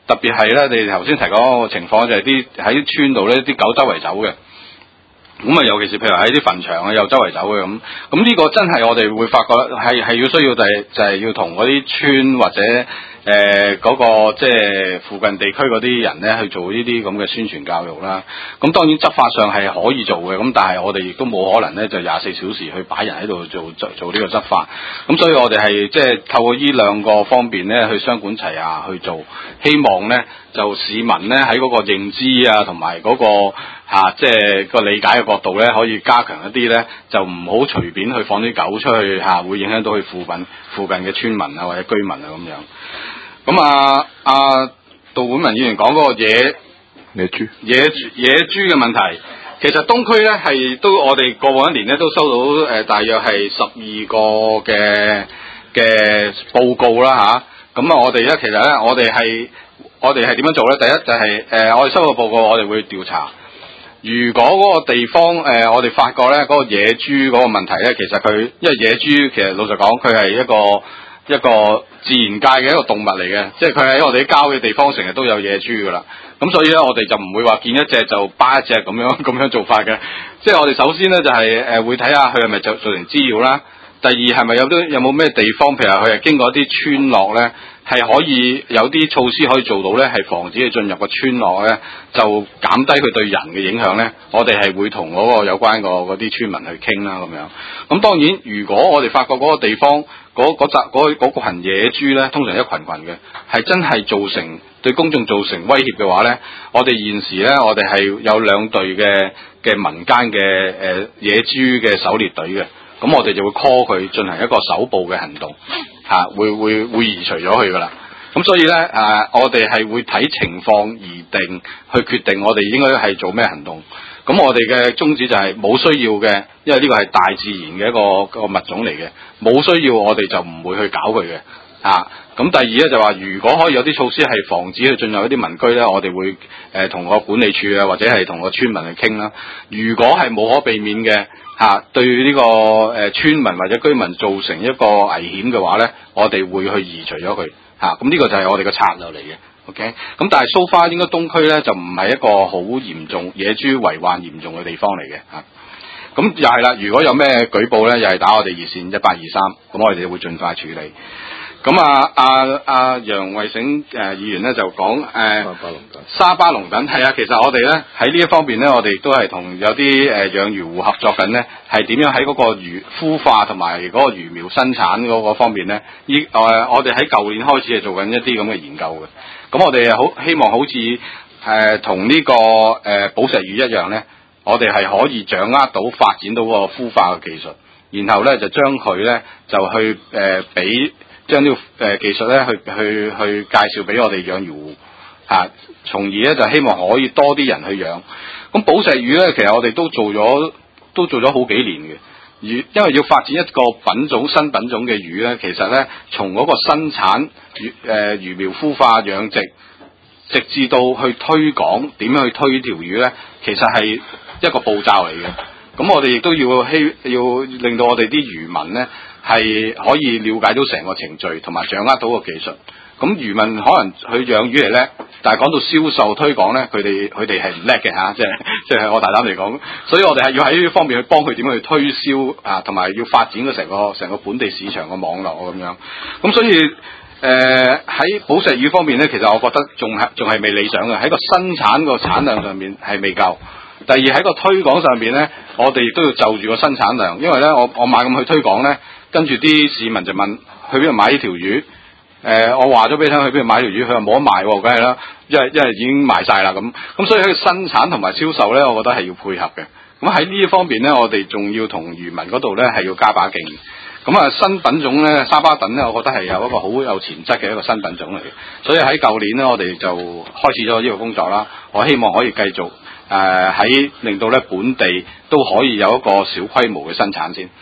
特別係咧，你頭先提嗰個情況就係啲喺村度咧，啲狗周圍走嘅。咁啊，尤其是譬如喺啲墳場啊，又周圍走嘅咁。咁呢個真係我哋會發覺係要需要就係要同嗰啲村或者嗰個即係附近地區嗰啲人咧去做呢啲咁嘅宣傳教育啦。咁當然執法上係可以做嘅，咁但係我哋亦都冇可能咧就24小時去擺人喺度做呢個執法。咁所以我哋係即係透過呢兩個方面咧去雙管齊下去做，希望咧就市民咧喺嗰個認知啊同埋嗰個即係個理解嘅角度咧，可以加強一啲咧，就唔好隨便去放啲狗出去會影響到佢附近嘅村民啊或者居民啊咁樣。咁杜本文議員講嗰個野豬嘅問題，其實東區咧係都我哋過往一年咧都收到大約係12個嘅報告啦嚇。咁我哋咧其實咧我哋係點樣做咧？第一就係我哋收到報告，我哋會調查。如果嗰個地方我哋發覺咧嗰個野豬嗰個問題咧，其實因為野豬其實老實講，佢係一個自然界嘅一個動物嚟嘅，即係佢喺我哋啲郊嘅地方成日都有野豬噶啦。咁所以咧，我哋就唔會話見一隻就巴一隻咁樣做法嘅。即係我哋首先咧就係會睇下佢係咪造成滋擾啦。第二係咪有冇咩地方，譬如佢係經過一啲村落咧，係可以有啲措施可以做到咧，係防止佢進入個村落咧，就減低佢對人嘅影響咧。我哋係會同嗰個有關嗰啲村民去傾啦，咁樣。咁當然，如果我哋發覺嗰個地方嗰群野豬咧，通常一群嘅，係真係對公眾造成威脅嘅話咧，我哋現時咧，我哋係有2隊嘅民間嘅野豬嘅狩獵隊嘅。咁我哋就會 call 佢進行一個搜捕嘅行動，會移除咗佢噶啦。咁所以咧我哋係會睇情況而定，去決定我哋應該係做咩行動。咁我哋嘅宗旨就係冇需要嘅，因為呢個係大自然嘅一個物種嚟嘅，冇需要我哋就唔會去搞佢嘅。咁第二咧就話，如果可以有啲措施係防止佢進入一啲民居咧，我哋會同個管理處啊，或者係同個村民去傾啦。如果係無可避免嘅對呢個村民或者居民造成一個危險嘅話咧，我哋會去移除咗佢。咁呢個就係我哋嘅策略嚟嘅。OK， 咁但係so far應該東區咧就唔係一個好嚴重野豬為患嚴重嘅地方嚟嘅。咁又係啦，如果有咩舉報咧，又係打我哋熱線1823，咁我哋會盡快處理。咁楊慧醒議員咧就講沙巴龍躉係啊，其實我哋咧喺呢一方面咧，我哋都係同有啲養魚戶合作緊咧，係點樣喺嗰個魚孵化同埋嗰個魚苗生產嗰個方面咧，我哋喺舊年開始係做緊一啲咁嘅研究嘅。咁我哋希望好似同呢個寶石魚一樣咧，我哋係可以掌握到發展到個孵化嘅技術，然後咧就將佢咧就去將呢個技術咧去介紹俾我哋養魚戶從而咧就希望可以多啲人去養。咁寶石魚咧，其實我哋都做咗好幾年嘅，因為要發展一個新品種嘅魚咧，其實咧從嗰個生產魚苗孵化養殖，直至到去推廣點樣去推條魚咧，其實係一個步驟嚟嘅。咁我哋亦都要令到我哋啲漁民咧係可以了解到成個程序，同埋掌握到個技術。咁漁民可能去養魚嚟叻，但係講到銷售推廣咧，佢哋係唔叻嘅即係我大膽嚟講。所以我哋係要喺呢方面去幫佢點樣去推銷同埋要發展個成個本地市場嘅網絡咁樣。咁所以喺寶石魚方面咧，其實我覺得仲係未理想嘅，喺個生產個產量上面係未夠。第二喺個推廣上面咧，我哋亦都要就住個生產量，因為咧我猛咁去推廣咧，跟住啲市民就問去邊度買呢條魚。我話咗俾你聽去邊度買條魚，佢話冇得賣喎，梗係啦，因為已經賣晒啦咁所以喺生產同埋銷售咧，我覺得係要配合嘅。咁喺呢一方面咧，我哋仲要同漁民嗰度咧係要加把勁。新品種咧沙巴躉咧，我覺得係有一個好有潛質嘅一個新品種嚟嘅。所以喺舊年咧，我哋就開始咗呢個工作啦。我希望可以繼續喺令到咧本地都可以有一個小規模嘅生產先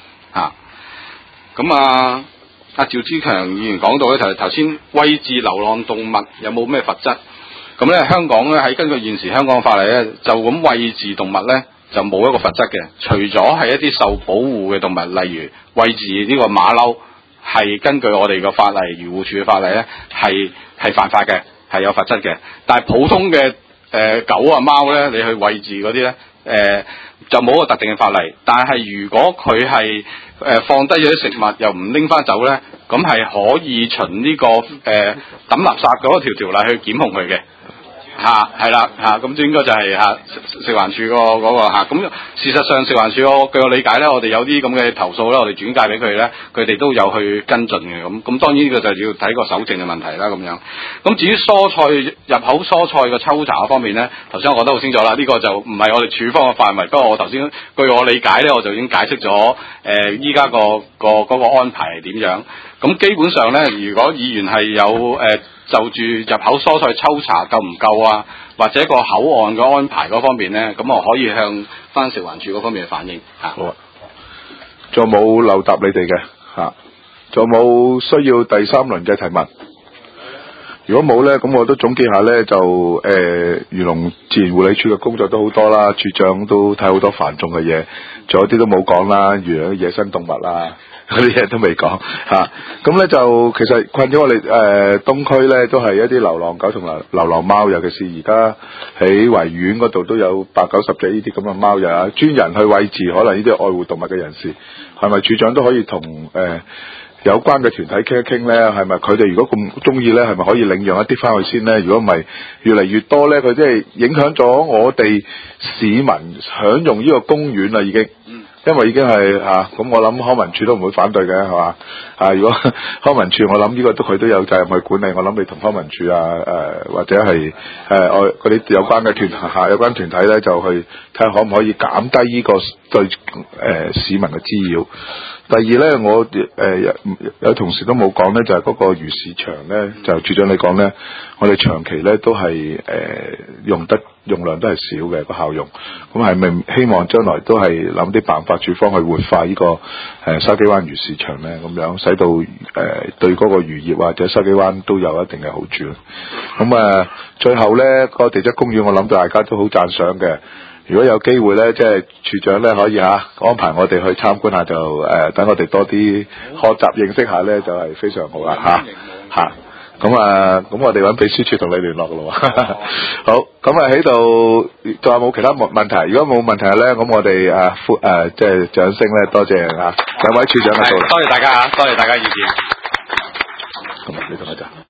趙志強議員講到咧，頭先餵飼流浪動物有冇咩罰則？咁咧香港咧喺根據現時香港嘅法例咧，就咁餵飼動物咧就冇一個罰則嘅，除咗係一啲受保護嘅動物，例如餵飼呢個馬騮，係根據我哋嘅法例漁護署嘅法例咧係犯法嘅係有罰則嘅。但係普通嘅狗啊貓咧，你去餵飼嗰啲咧就冇個特定嘅法例。但係如果佢係放低咗啲食物又唔拎翻走咧，咁係可以循呢個抌垃圾嗰條例去檢控佢嘅。係啦咁應該就係食環署嗰個咁事實上食環署據我理解咧，我哋有啲咁嘅投訴咧，我哋轉介俾佢咧，佢哋都有去跟進嘅。咁當然呢個就要睇個搜證嘅問題啦咁樣。咁至於蔬菜入口蔬菜嘅抽查方面咧，頭先我講得好清楚啦，呢個就唔係我哋處方嘅範圍。不過我頭先據我理解咧，我就已經解釋咗依家嗰個安排係點樣。咁基本上咧，如果議員係有就住入口蔬菜抽查夠唔夠啊，或者個口岸嘅安排嗰方面咧，咁我可以向翻食環署嗰方面反映嚇。 好啊，仲有冇漏答你哋嘅嚇？仲有冇需要第三輪嘅提問？如果冇咧，咁我都總結下咧，就漁農自然護理署嘅工作都好多啦，處長都睇好多繁重嘅嘢，仲有啲都冇講啦，如養野生動物啊。嗰啲嘢都未講嚇，咁咧就其實困咗我哋東區咧，都係一啲流浪狗同流浪貓，尤其是而家喺維園嗰度都有80-90隻呢啲咁嘅貓，又有專人去餵飼，可能呢啲愛護動物嘅人士，係咪處長都可以同有關嘅團體傾一傾咧？係咪佢哋如果咁中意咧，係咪可以領養一啲翻去先咧？如果唔係越嚟越多咧，佢即係影響咗我哋市民享用呢個公園啦，已經。因為已經係咁我諗康文署都唔會反對嘅，係嘛？如果康文署，我諗呢個佢都有責任去管理。我諗你同康文署或者係嗰啲有關嘅有關團體咧，就去睇下可唔可以減低呢個對市民嘅滋擾。第二咧，我有同事都冇講咧，就係嗰個魚市場咧，就處長你講咧，我哋長期咧都係用量都係少嘅個效用，咁係咪希望將來都係諗啲辦法處方去活化呢個筲箕灣魚市場咧？咁樣使到對嗰個漁業或者筲箕灣都有一定嘅好處。咁最後咧個地質公園，我諗大家都好讚賞嘅。如果有機會咧，即係處長咧可以安排我哋去參觀下，就等我哋多啲學習認識下咧，就係非常好啦咁我哋揾秘書處同你聯絡噶咯。好，咁喺度仲有冇其他問題？如果冇問題咧，咁我哋即係掌聲咧，多謝兩位處長嘅到嚟。 多謝大家意見。 咁你同我就。